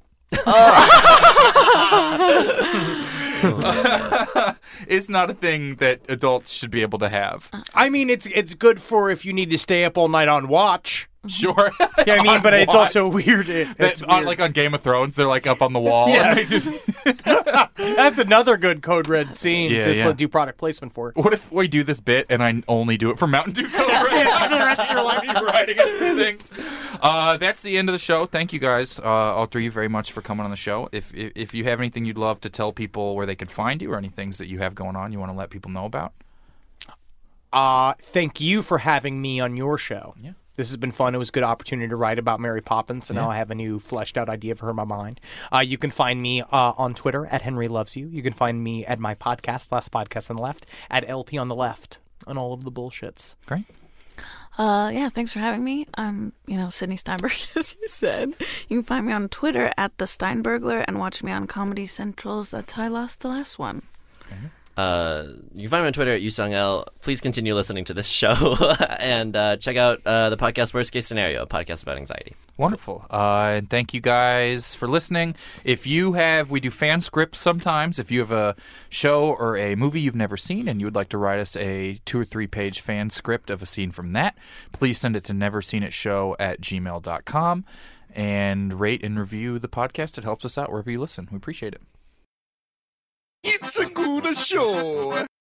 It's not a thing that adults should be able to have. I mean, it's it's good for if you need to stay up all night on watch. Sure. Yeah, I mean, On but it's what? also weird. It, it's That, on, weird. like on Game of Thrones, they're like up on the wall. Yeah. And they just, That's another good Code Red scene Yeah, to yeah. put, do product placement for. what if we do this bit and I only do it for Mountain Dew Code Red? For the rest of your life, you're writing it for things. Uh, that's the end of the show. Thank you guys, uh, all three, very much for coming on the show. If, if if you have anything you'd love to tell people where they can find you, or any things that you have going on you want to let people know about. Uh, thank you for having me on your show. Yeah. This has been fun. It was a good opportunity to write about Mary Poppins, and Yeah. now I have a new fleshed out idea for her in my mind. Uh, you can find me uh, on Twitter at Henry Loves You. You can find me at my podcast, Last Podcast on the Left, at L P on the Left, on all of the bullshits. Great. Uh, yeah, thanks for having me. I'm, you know, Sydney Steinberg, as you said. You can find me on Twitter at The Steinbergler and watch me on Comedy Central's That's How I Lost the Last One. Uh, you can find me on Twitter at YouSungL. Please continue listening to this show and uh, check out uh, the podcast Worst Case Scenario, a podcast about anxiety. Wonderful. Uh, and thank you guys for listening. If you have, we do fan scripts sometimes. If you have a show or a movie you've never seen and you would like to write us a two or three page fan script of a scene from that, please send it to neverseenitshow at gmail dot com and rate and review the podcast. It helps us out wherever you listen. We appreciate it. It's a good show.